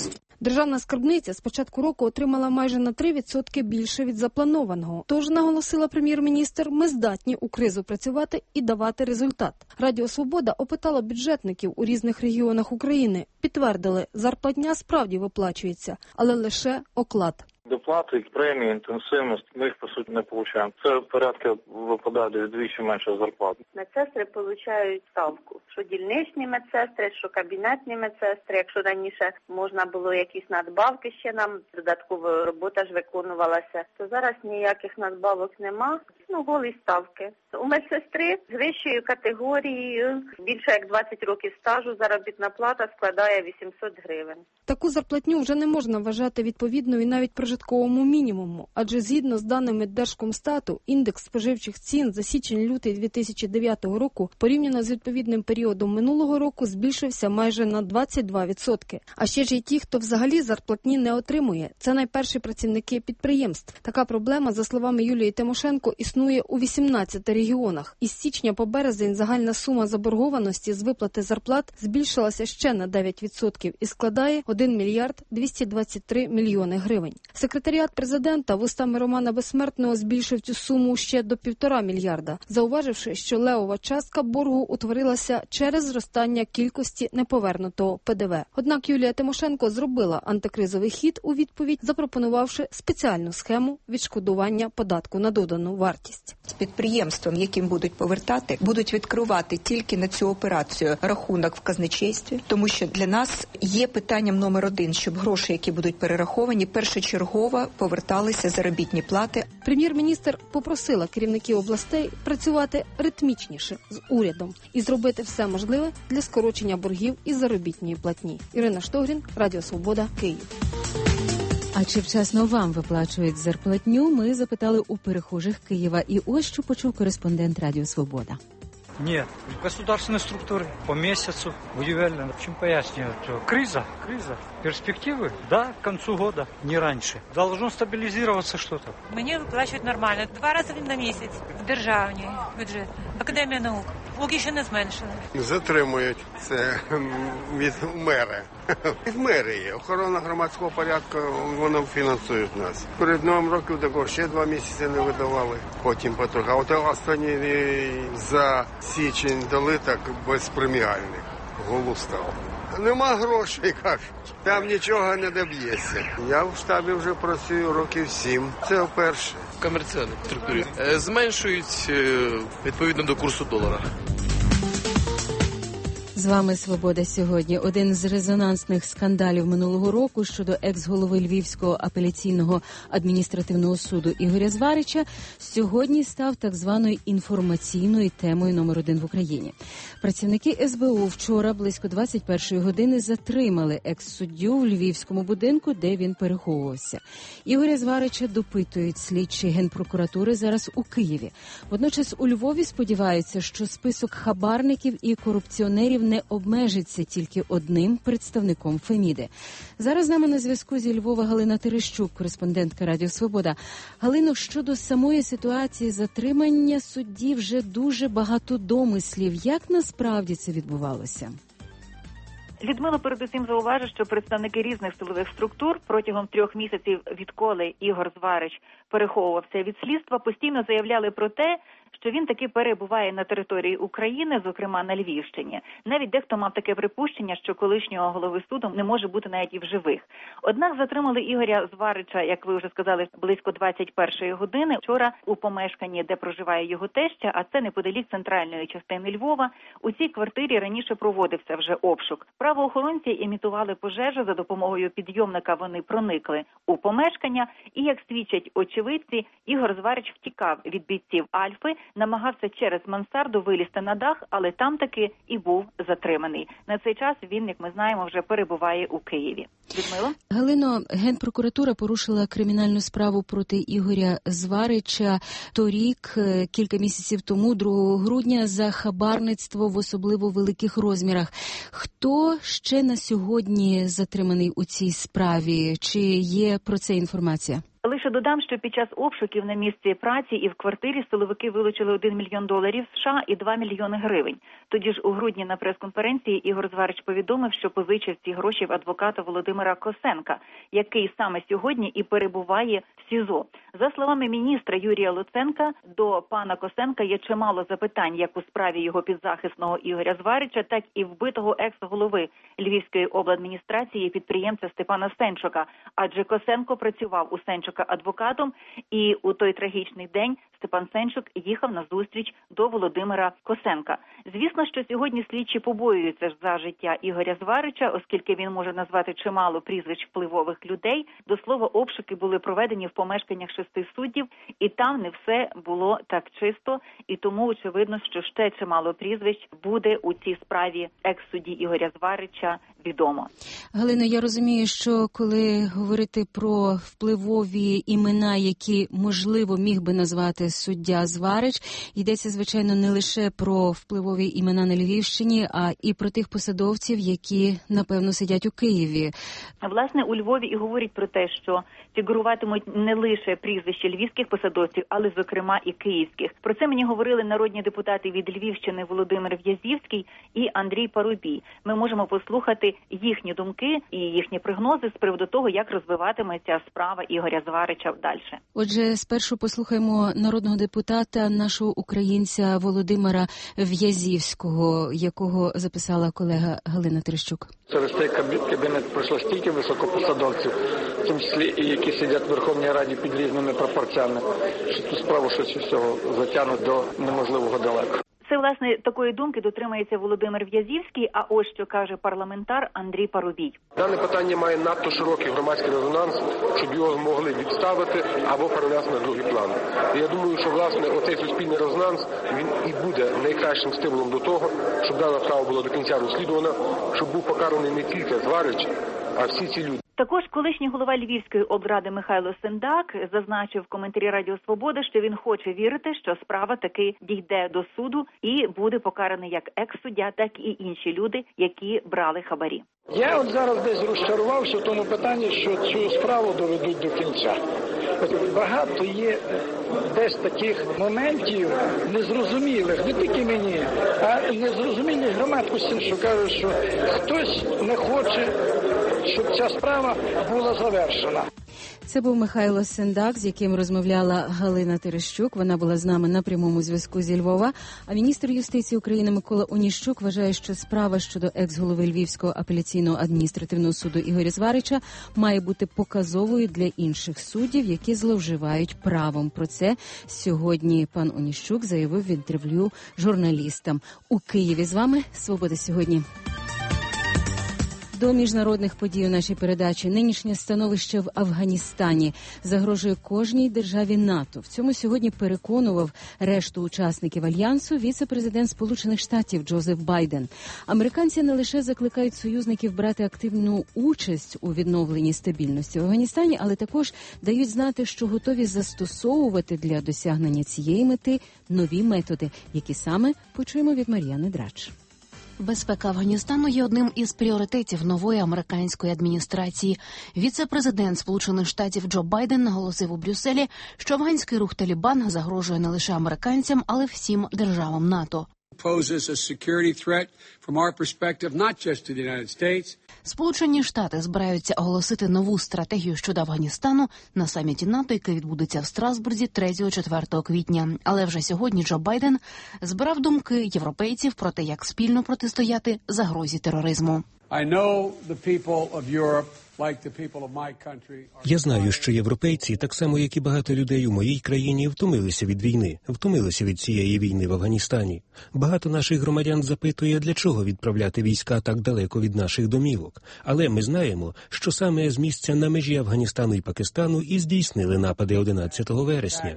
Державна скарбниця з початку року отримала майже на 3% більше від запланованого. Тож, наголосила прем'єр-міністр, ми здатні у кризу працювати і давати результат. Радіо «Свобода» опитала бюджетників у різних регіонах України. Підтвердили, зарплатня справді виплачується, але лише оклад. Доплати, премії, інтенсивність, ми їх, по суті, не отримуємо. Це порядка випадає вдвічі менше зарплат. Медсестри отримують ставку. Що дільничні медсестри, що кабінетні медсестри. Якщо раніше можна було якісь надбавки ще нам, додаткова робота ж виконувалася, то зараз ніяких надбавок нема. Голі ставки. У медсестри з вищою категорією, більше як 20 років стажу, заробітна плата складає 800 гривень. Таку зарплатню вже не можна вважати відповідною навіть прожитковому мінімуму, адже згідно з даними Держкомстату, індекс споживчих цін за січень-лютий 2009 року порівняно з відповідним періодом минулого року збільшився майже на 22%. А ще ж є ті, хто взагалі зарплатні не отримує. Це найперші працівники підприємств. Така проблема, за словами Юлії Тимошенко, існує у 18 регіонах. Із січня по березень загальна сума заборгованості з виплати зарплат збільшилася ще на 9% і складає 1 мільярд 223 мільйони гривень. Секретаріат президента вустами Романа Безсмертного збільшив цю суму ще до 1,5 мільярда, зауваживши, що левова частка боргу утворилася через зростання кількості неповернутого ПДВ. Однак Юлія Тимошенко зробила антикризовий хід у відповідь, запропонувавши спеціальну схему відшкодування податку на додану вартість. З підприємством, яким будуть повертати, будуть відкривати тільки на цю операцію рахунок в казначействі, тому що для нас є питанням номер 1, щоб гроші, які будуть перераховані, першочергово поверталися заробітні плати. Прем'єр-міністр попросила керівників областей працювати ритмічніше з урядом і зробити все можливе для скорочення боргів і заробітної платні. Ірина Штогрін, Радіо «Свобода», Київ. А чи вчасно вам виплачують зарплатню, ми запитали у перехожих Києва. І ось що почув кореспондент Радіо «Свобода». Нет, государственные структуры по месяцу, удивительно. Чем поясняют? Криза. Перспективы? Да, к концу года, не раньше. Должно стабилизироваться что-то. Мені виплачують нормально. 2 рази на місяць в державний бюджет. Академія наук. Поки ще не зменшили. Затримують. Це від мера. Від мерії. Охорона громадського порядку, воно фінансує нас. Перед Новим роком такого ще 2 місяці не видавали. Потім потрохи. А от останні за січень дали так без преміальних. Голу став. Нема грошей, кажуть. Там нічого не доб'ється. Я в штабі вже працюю років 7. Це вперше. В комерційній структурі зменшують відповідно до курсу долара. З вами «Свобода» сьогодні. Один з резонансних скандалів минулого року щодо екс-голови Львівського апеляційного адміністративного суду Ігоря Зварича сьогодні став так званою інформаційною темою номер 1 в Україні. Працівники СБУ вчора близько 21-ї години затримали екс-суддю в Львівському будинку, де він переховувався. Ігоря Зварича допитують слідчі Генпрокуратури зараз у Києві. Водночас у Львові сподіваються, що список хабарників і корупціонерів не обмежиться тільки одним представником Феміди. Зараз з нами на зв'язку зі Львова Галина Терещук, кореспондентка Радіо «Свобода». Галино, щодо самої ситуації затримання судді вже дуже багато домислів. Як насправді це відбувалося? Людмила передусім зауважить, що представники різних силових структур протягом 3 місяців, відколи Ігор Зварич переховувався від слідства, постійно заявляли про те, що він таки перебуває на території України, зокрема на Львівщині. Навіть дехто мав таке припущення, що колишнього голови суду не може бути навіть і в живих. Однак затримали Ігоря Зварича, як ви вже сказали, близько 21-ї години. Вчора у помешканні, де проживає його теща, а це неподалік центральної частини Львова, у цій квартирі раніше проводився вже обшук. Правоохоронці імітували пожежу, за допомогою підйомника вони проникли у помешкання і, як свідчать очевидці, Ігор Зварич втікав від бійців Альфи, намагався через мансарду вилізти на дах, але там таки і був затриманий. На цей час він, як ми знаємо, вже перебуває у Києві. Людмило? Галино, Генпрокуратура порушила кримінальну справу проти Ігоря Зварича торік, кілька місяців тому, 2 грудня, за хабарництво в особливо великих розмірах. Хто ще на сьогодні затриманий у цій справі? Чи є про це інформація? Лише додам, що під час обшуків на місці праці і в квартирі силовики вилучили $1 мільйон США і 2 мільйони гривень. Тоді ж у грудні на прес-конференції Ігор Зварич повідомив, що позичив ці гроші в адвоката Володимира Косенка, який саме сьогодні і перебуває в СІЗО. За словами міністра Юрія Луценка, до пана Косенка є чимало запитань як у справі його підзахисного Ігоря Зварича, так і вбитого екс-голови Львівської обладміністрації підприємця Степана Сенчука. Адже Косенко працював у Сенчука адвокатом, і у той трагічний день Степан Сенчук їхав на зустріч до Володимира Косенка. Звісно, що сьогодні слідчі побоюються за життя Ігоря Зварича, оскільки він може назвати чимало прізвищ впливових людей. До слова, обшуки були проведені в помешканнях 6 суддів, і там не все було так чисто, і тому очевидно, що ще чимало прізвищ буде у цій справі екс-судді Ігоря Зварича відомо. Галино, я розумію, що коли говорити про впливові імена, які, можливо, міг би назвати суддя Зварич, йдеться, звичайно, не лише про впливові імена на Львівщині, а і про тих посадовців, які, напевно, сидять у Києві. Власне, у Львові і говорять про те, що фігуруватимуть не лише прізвища львівських посадовців, але, зокрема, і київських. Про це мені говорили народні депутати від Львівщини Володимир В'язівський і Андрій Парубій. Ми можемо послухати їхні думки і їхні прогнози з приводу того, як розвиватиметься справа Ігоря Зварича далі. Отже, спершу послухаємо народного депутата, нашого українця Володимира В'язівського, якого записала колега Галина Терещук. Через цей кабінет пройшло стільки високопосадовців, в тому числі і які сидять в Верховній Раді під різними пропорціями, що ту справу щось всього затягнуть до неможливого далеко. Це, власне, такої думки дотримується Володимир В'язівський, а ось що каже парламентар Андрій Парубій. Дане питання має надто широкий громадський резонанс, щоб його змогли відставити або перенести на другий план. І я думаю, що, власне, оцей суспільний резонанс, він і буде найкращим стимулом до того, щоб дана справа була до кінця розслідувана, щоб був покараний не тільки Зварич, а всі ці люди. Також колишній голова Львівської облради Михайло Сендак зазначив в коментарі Радіо Свобода, що він хоче вірити, що справа таки дійде до суду і буде покараний як екс-суддя, так і інші люди, які брали хабарі. Я от зараз десь розчарувався в тому питанні, що цю справу доведуть до кінця. Багато є десь таких моментів незрозумілих, не тільки мені, а незрозумілих громадськості, що кажуть, що хтось не хоче, щоб ця справа була завершена. Це був Михайло Сендак, з яким розмовляла Галина Терещук. Вона була з нами на прямому зв'язку зі Львова. А міністр юстиції України Микола Оніщук вважає, що справа щодо екс-голови Львівського апеляційного адміністративного суду Ігоря Зварича має бути показовою для інших суддів, які зловживають правом. Про це сьогодні пан Оніщук заявив в інтерв'ю журналістам. У Києві з вами «Свобода сьогодні». До міжнародних подій у нашій передачі. Нинішнє становище в Афганістані загрожує кожній державі НАТО. В цьому сьогодні переконував решту учасників Альянсу віце-президент Сполучених Штатів Джозеф Байден. Американці не лише закликають союзників брати активну участь у відновленні стабільності в Афганістані, але також дають знати, що готові застосовувати для досягнення цієї мети нові методи, які саме почуємо від Мар'яни Драч. Безпека Афганістану є одним із пріоритетів нової американської адміністрації. Віце-президент Сполучених Штатів Джо Байден наголосив у Брюсселі, що афганський рух «Талібан» загрожує не лише американцям, але й всім державам НАТО. Сполучені Штати збираються оголосити нову стратегію щодо Афганістану на саміті НАТО, який відбудеться в Страсбурзі 3-4 квітня. Але вже сьогодні Джо Байден збирав думки європейців про те, як спільно протистояти загрозі тероризму. Я знаю, що європейці, так само як і багато людей у моїй країні, втомилися від війни, втомилися від цієї війни в Афганістані. Багато наших громадян запитує, для чого відправляти війська так далеко від наших домівок. Але ми знаємо, що саме з місця на межі Афганістану і Пакистану і здійснили напади 11 вересня.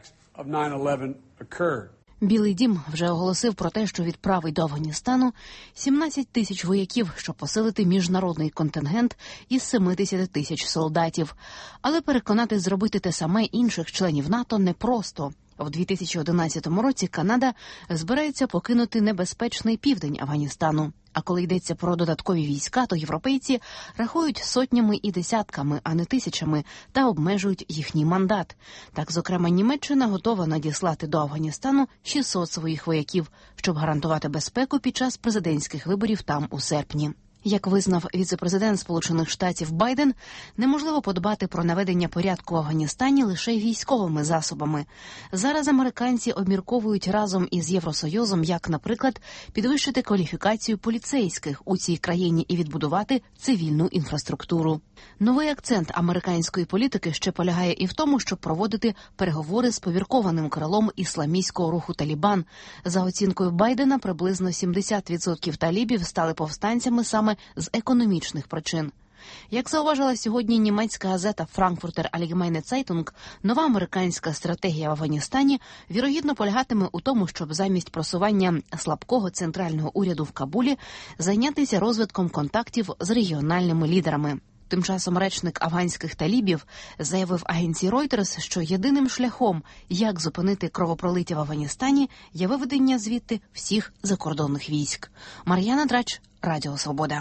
Білий дім вже оголосив про те, що відправить до Афганістану 17 тисяч вояків, щоб посилити міжнародний контингент із 70 тисяч солдатів. Але переконати зробити те саме інших членів НАТО непросто. В 2011 році Канада збирається покинути небезпечний південь Афганістану. А коли йдеться про додаткові війська, то європейці рахують сотнями і десятками, а не тисячами, та обмежують їхній мандат. Так, зокрема, Німеччина готова надіслати до Афганістану 600 своїх вояків, щоб гарантувати безпеку під час президентських виборів там у серпні. Як визнав віце-президент Сполучених Штатів Байден, неможливо подбати про наведення порядку в Афганістані лише військовими засобами. Зараз американці обмірковують разом із Євросоюзом, як, наприклад, підвищити кваліфікацію поліцейських у цій країні і відбудувати цивільну інфраструктуру. Новий акцент американської політики ще полягає і в тому, щоб проводити переговори з повіркованим крилом ісламістського руху «Талібан». За оцінкою Байдена, приблизно 70% талібів стали повстанцями саме з економічних причин. Як зауважила сьогодні німецька газета «Frankfurter Allgemeine Zeitung», нова американська стратегія в Афганістані вірогідно полягатиме у тому, щоб замість просування слабкого центрального уряду в Кабулі зайнятися розвитком контактів з регіональними лідерами. Тим часом речник афганських талібів заявив агенції Reuters, що єдиним шляхом, як зупинити кровопролиття в Афганістані, є виведення звідти всіх закордонних військ. Мар'яна Драч, Радіо Свобода.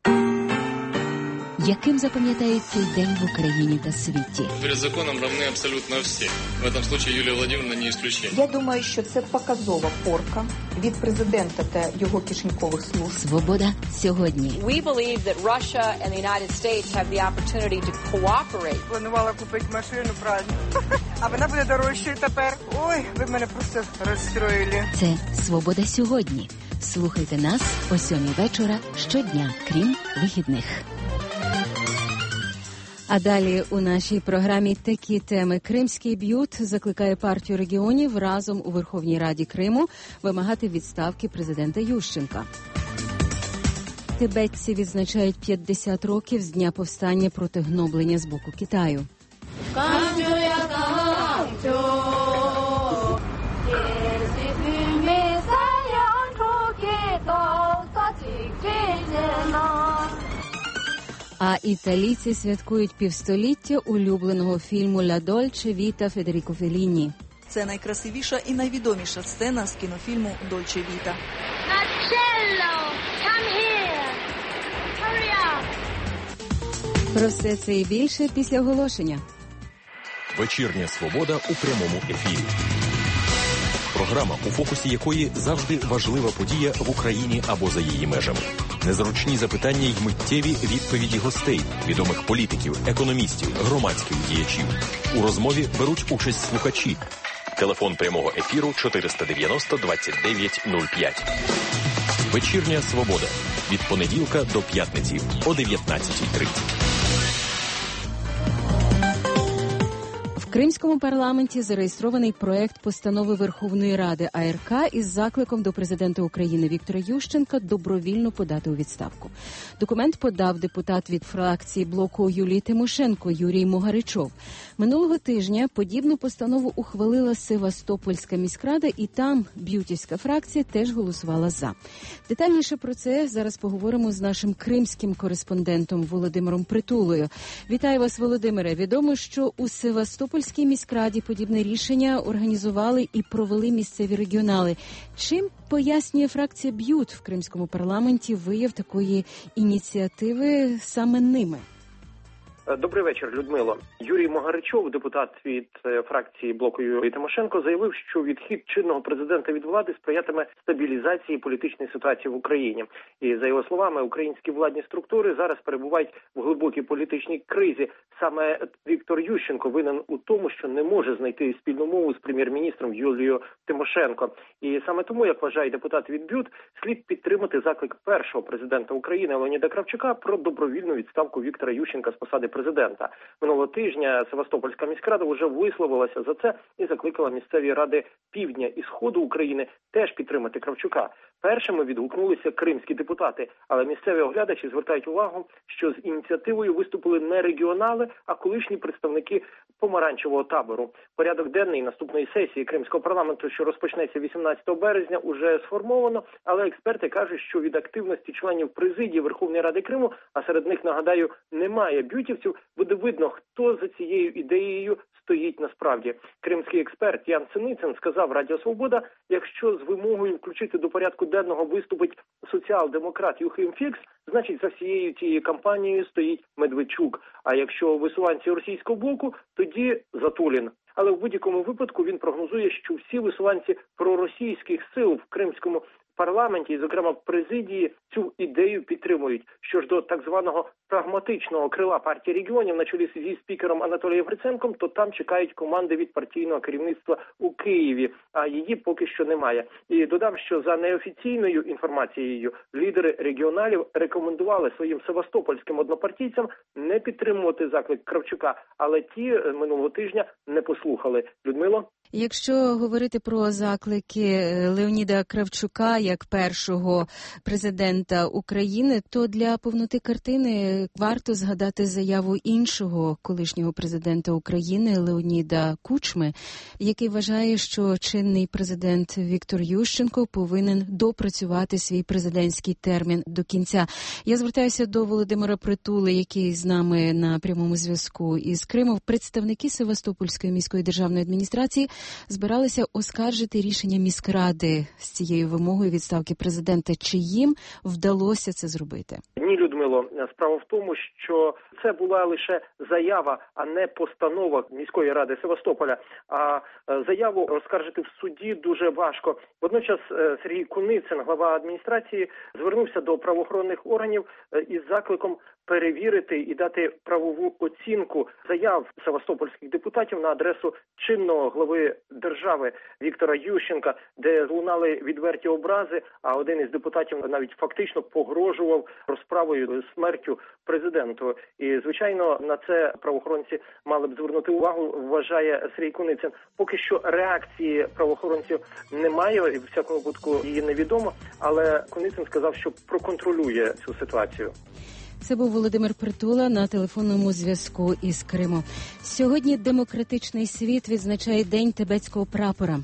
Яким запам'ятає цей день в Україні та світі? Перед законом равны абсолютно всі. В этом случае Юлія Володимировна не исключение. Я думаю, що це показова порка від президента та його кишенькових служб. Свобода сьогодні. We believe that Russia and the United States have the opportunity to cooperate. Планувала купити машину, правильно. А вона буде дорожчою тепер. Ой, ви мене просто розстроїли. Це Свобода сьогодні. Слухайте нас о 7:00 вечора щодня, крім вихідних. А далі у нашій програмі такі теми. Кримський б'ют закликає партію регіонів разом у Верховній Раді Криму вимагати відставки президента Ющенка. Тибетці відзначають 50 років з дня повстання проти гноблення з боку Китаю. А італійці святкують півстоліття улюбленого фільму «Ла Дольче Віта» Федеріко Фелліні. Це найкрасивіша і найвідоміша сцена з кінофільму «Дольче Віта». Про все це і більше після оголошення. Вечірня Свобода у прямому ефірі. Програма, у фокусі якої завжди важлива подія в Україні або за її межами. Незручні запитання й миттєві відповіді гостей, відомих політиків, економістів, громадських діячів. У розмові беруть участь слухачі. Телефон прямого ефіру 490 29 05. Вечірня Свобода. Від понеділка до п'ятниці о 19:30. В Кримському парламенті зареєстрований проект постанови Верховної Ради АРК із закликом до президента України Віктора Ющенка добровільно подати у відставку. Документ подав депутат від фракції блоку Юлії Тимошенко Юрій Могаричов. Минулого тижня подібну постанову ухвалила Севастопольська міськрада, і там б'ютівська фракція теж голосувала за. Детальніше про це зараз поговоримо з нашим кримським кореспондентом Володимиром Притулою. Вітаю вас, Володимире. Відомо, що у Севастопольській міськраді подібне рішення організували і провели місцеві регіонали. Чим пояснює фракція «Б'ют» в Кримському парламенті вияв такої ініціативи саме ними? Добрий вечір, Людмило. Юрій Могаричов, депутат від фракції блоку Юлії Тимошенко, заявив, що відхід чинного президента від влади сприятиме стабілізації політичної ситуації в Україні. І, за його словами, українські владні структури зараз перебувають в глибокій політичній кризі. Саме Віктор Ющенко винен у тому, що не може знайти спільну мову з прем'єр-міністром Юлією Тимошенко. І саме тому, як вважає депутат від БЮТ, слід підтримати заклик першого президента України Леоніда Кравчука про добровільну відставку Віктора Ющенка з посади президента. Минулого тижня Севастопольська міськрада вже висловилася за це і закликала місцеві ради Півдня і Сходу України теж підтримати Кравчука. Першими відгукнулися кримські депутати, але місцеві оглядачі звертають увагу, що з ініціативою виступили не регіонали, а колишні представники помаранчевого табору. Порядок денний наступної сесії Кримського парламенту, що розпочнеться 18 березня, уже сформовано, але експерти кажуть, що від активності членів президії Верховної Ради Криму, а серед них, нагадаю, немає бютівців, буде видно, хто за цією ідеєю стоїть насправді. Кримський експерт Ян Синицин сказав Радіо Свобода, якщо з вимогою включити до порядку денного виступить соціал-демократ Юхим Фікс, значить за всією цією кампанією стоїть Медведчук. А якщо висуванці російського блоку, тоді Затулін. Але в будь-якому випадку він прогнозує, що всі висуванці проросійських сил в кримському парламенті, і, зокрема, в президії, цю ідею підтримують. Що ж до так званого прагматичного крила партії регіонів на чолі зі спікером Анатолієм Гриценком, то там чекають команди від партійного керівництва у Києві, а її поки що немає. І додам, що за неофіційною інформацією лідери регіоналів рекомендували своїм севастопольським однопартійцям не підтримувати заклик Кравчука, але ті минулого тижня не послухали. Людмило? Якщо говорити про заклики Леоніда Кравчука як першого президента України, то для повноти картини варто згадати заяву іншого колишнього президента України Леоніда Кучми, який вважає, що чинний президент Віктор Ющенко повинен допрацювати свій президентський термін до кінця. Я звертаюся до Володимира Притули, який з нами на прямому зв'язку із Криму. Представники Севастопольської міської державної адміністрації збиралися оскаржити рішення міськради з цією вимогою відставки президента. Чи їм вдалося це зробити? Ні, Людмило. Справа в тому, що це була лише заява, а не постанова міської ради Севастополя. А заяву оскаржити в суді дуже важко. Водночас Сергій Куницин, глава адміністрації, звернувся до правоохоронних органів із закликом перевірити і дати правову оцінку заяв севастопольських депутатів на адресу чинного глави держави Віктора Ющенка, де лунали відверті образи, а один із депутатів навіть фактично погрожував розправою, смертю президенту. І, звичайно, на це правоохоронці мали б звернути увагу, вважає Сергій Куницин. Поки що реакції правоохоронців немає, і в всякому випадку її невідомо, але Куницин сказав, що проконтролює цю ситуацію. Це був Володимир Притула на телефонному зв'язку із Криму. Сьогодні демократичний світ відзначає День тибетського прапора.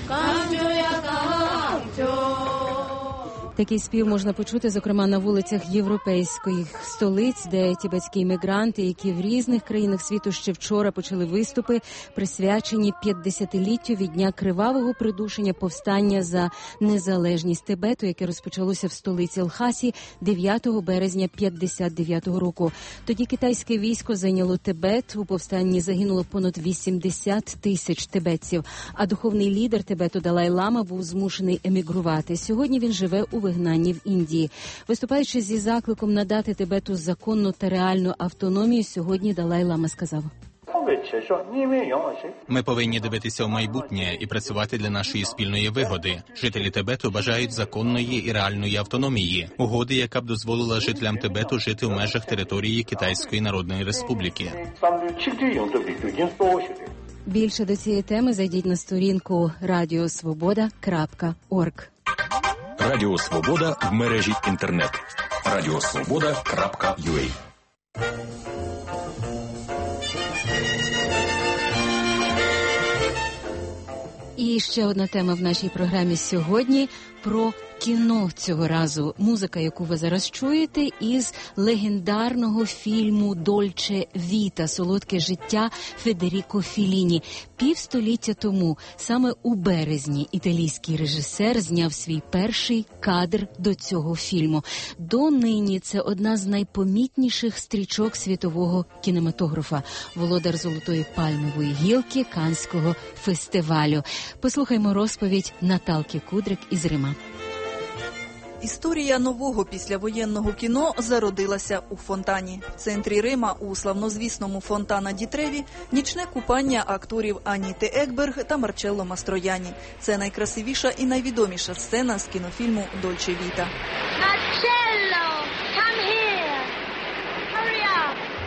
Такий спів можна почути, зокрема, на вулицях європейських столиць, де тибетські іммігранти, які в різних країнах світу ще вчора почали виступи, присвячені 50-літтю від дня кривавого придушення повстання за незалежність Тибету, яке розпочалося в столиці Лхасі 9 березня 59-го року. Тоді китайське військо зайняло Тибет, у повстанні загинуло понад 80 тисяч тибетців, а духовний лідер Тибету Далай-Лама був змушений емігрувати. Сьогодні він живе у вигнанні в Індії. Виступаючи зі закликом надати Тибету законну та реальну автономію, сьогодні Далай-Лама сказав: ми повинні дивитися в майбутнє і працювати для нашої спільної вигоди. Жителі Тибету бажають законної і реальної автономії, угоди, яка б дозволила жителям Тибету жити в межах території Китайської Народної Республіки. Більше до цієї теми зайдіть на сторінку radiosvoboda.org. Радіо Свобода в мережі інтернет. radiosvoboda.ua. І ще одна тема в нашій програмі сьогодні про кіно цього разу. Музика, яку ви зараз чуєте, із легендарного фільму «Дольче Віта. Солодке життя» Федеріко Фелліні. Півстоліття тому, саме у березні, італійський режисер зняв свій перший кадр до цього фільму. Донині це одна з найпомітніших стрічок світового кінематографа. Володар Золотої пальмової гілки Каннського фестивалю. Послухаймо розповідь Наталки Кудрик із Рима. Історія нового післявоєнного кіно зародилася у Фонтані. В центрі Рима, у славнозвісному Фонтана ді Треві, нічне купання акторів Аніти Екберг та Марчелло Мастрояні. Це найкрасивіша і найвідоміша сцена з кінофільму «Дольче Віта». Marcello, come here. Hurry up.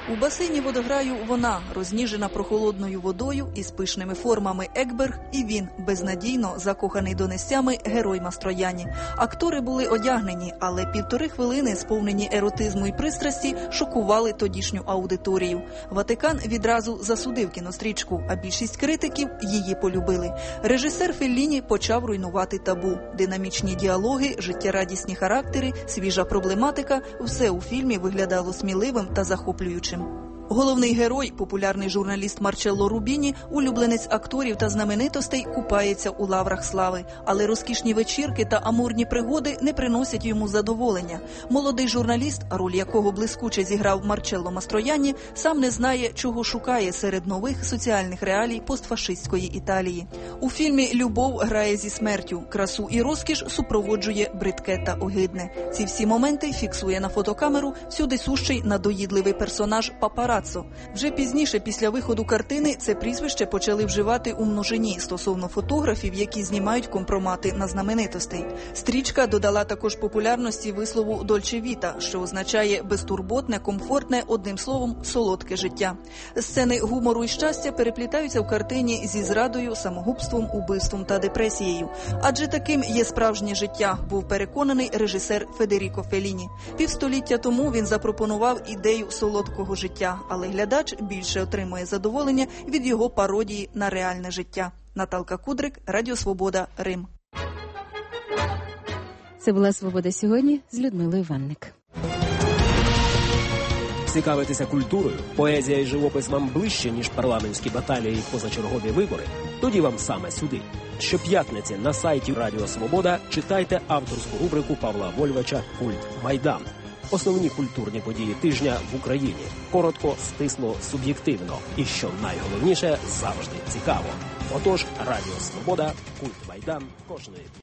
У басейні водограю вона, розніжена прохолодною водою із пишними формами Екберг, і він, безнадійно закоханий донестями герой Мастрояні. Актори були одягнені, але 1,5 хвилини, сповнені еротизму і пристрасті, шокували тодішню аудиторію. Ватикан відразу засудив кінострічку, а більшість критиків її полюбили. Режисер Фелліні почав руйнувати табу. Динамічні діалоги, життєрадісні характери, свіжа проблематика – все у фільмі виглядало сміливим та захоплюючим. Головний герой, популярний журналіст Марчелло Рубіні, улюбленець акторів та знаменитостей, купається у лаврах слави. Але розкішні вечірки та амурні пригоди не приносять йому задоволення. Молодий журналіст, роль якого блискуче зіграв Марчелло Мастрояні, сам не знає, чого шукає серед нових соціальних реалій постфашистської Італії. У фільмі любов грає зі смертю, красу і розкіш супроводжує бридке та огидне. Ці всі моменти фіксує на фотокамеру всюди сущий надоїдливий персонаж папараццо. Вже пізніше, після виходу картини, це прізвище почали вживати у множині стосовно фотографів, які знімають компромати на знаменитостей. Стрічка додала також популярності вислову «Дольче віта», що означає безтурботне, комфортне, одним словом, солодке життя. Сцени гумору і щастя переплітаються в картині зі зрадою, самогубством, убивством та депресією. Адже таким є справжнє життя, був переконаний режисер Федеріко Фелліні. Півстоліття тому він запропонував ідею солодкого життя, але глядач більше отримує задоволення від його пародії на реальне життя. Наталка Кудрик, Радіо Свобода, Рим. Це була «Свобода сьогодні» з Людмилою Ванник. Цікавитися культурою, поезія і живопис вам ближче, ніж парламентські баталії і позачергові вибори? Тоді вам саме сюди. Щоп'ятниці на сайті Радіо Свобода читайте авторську рубрику Павла Вольвача «Культ Майдан». Основні культурні події тижня в Україні. Коротко, стисло, суб'єктивно. І, що найголовніше, завжди цікаво. Отож, Радіо Свобода, Культ Майдан кожної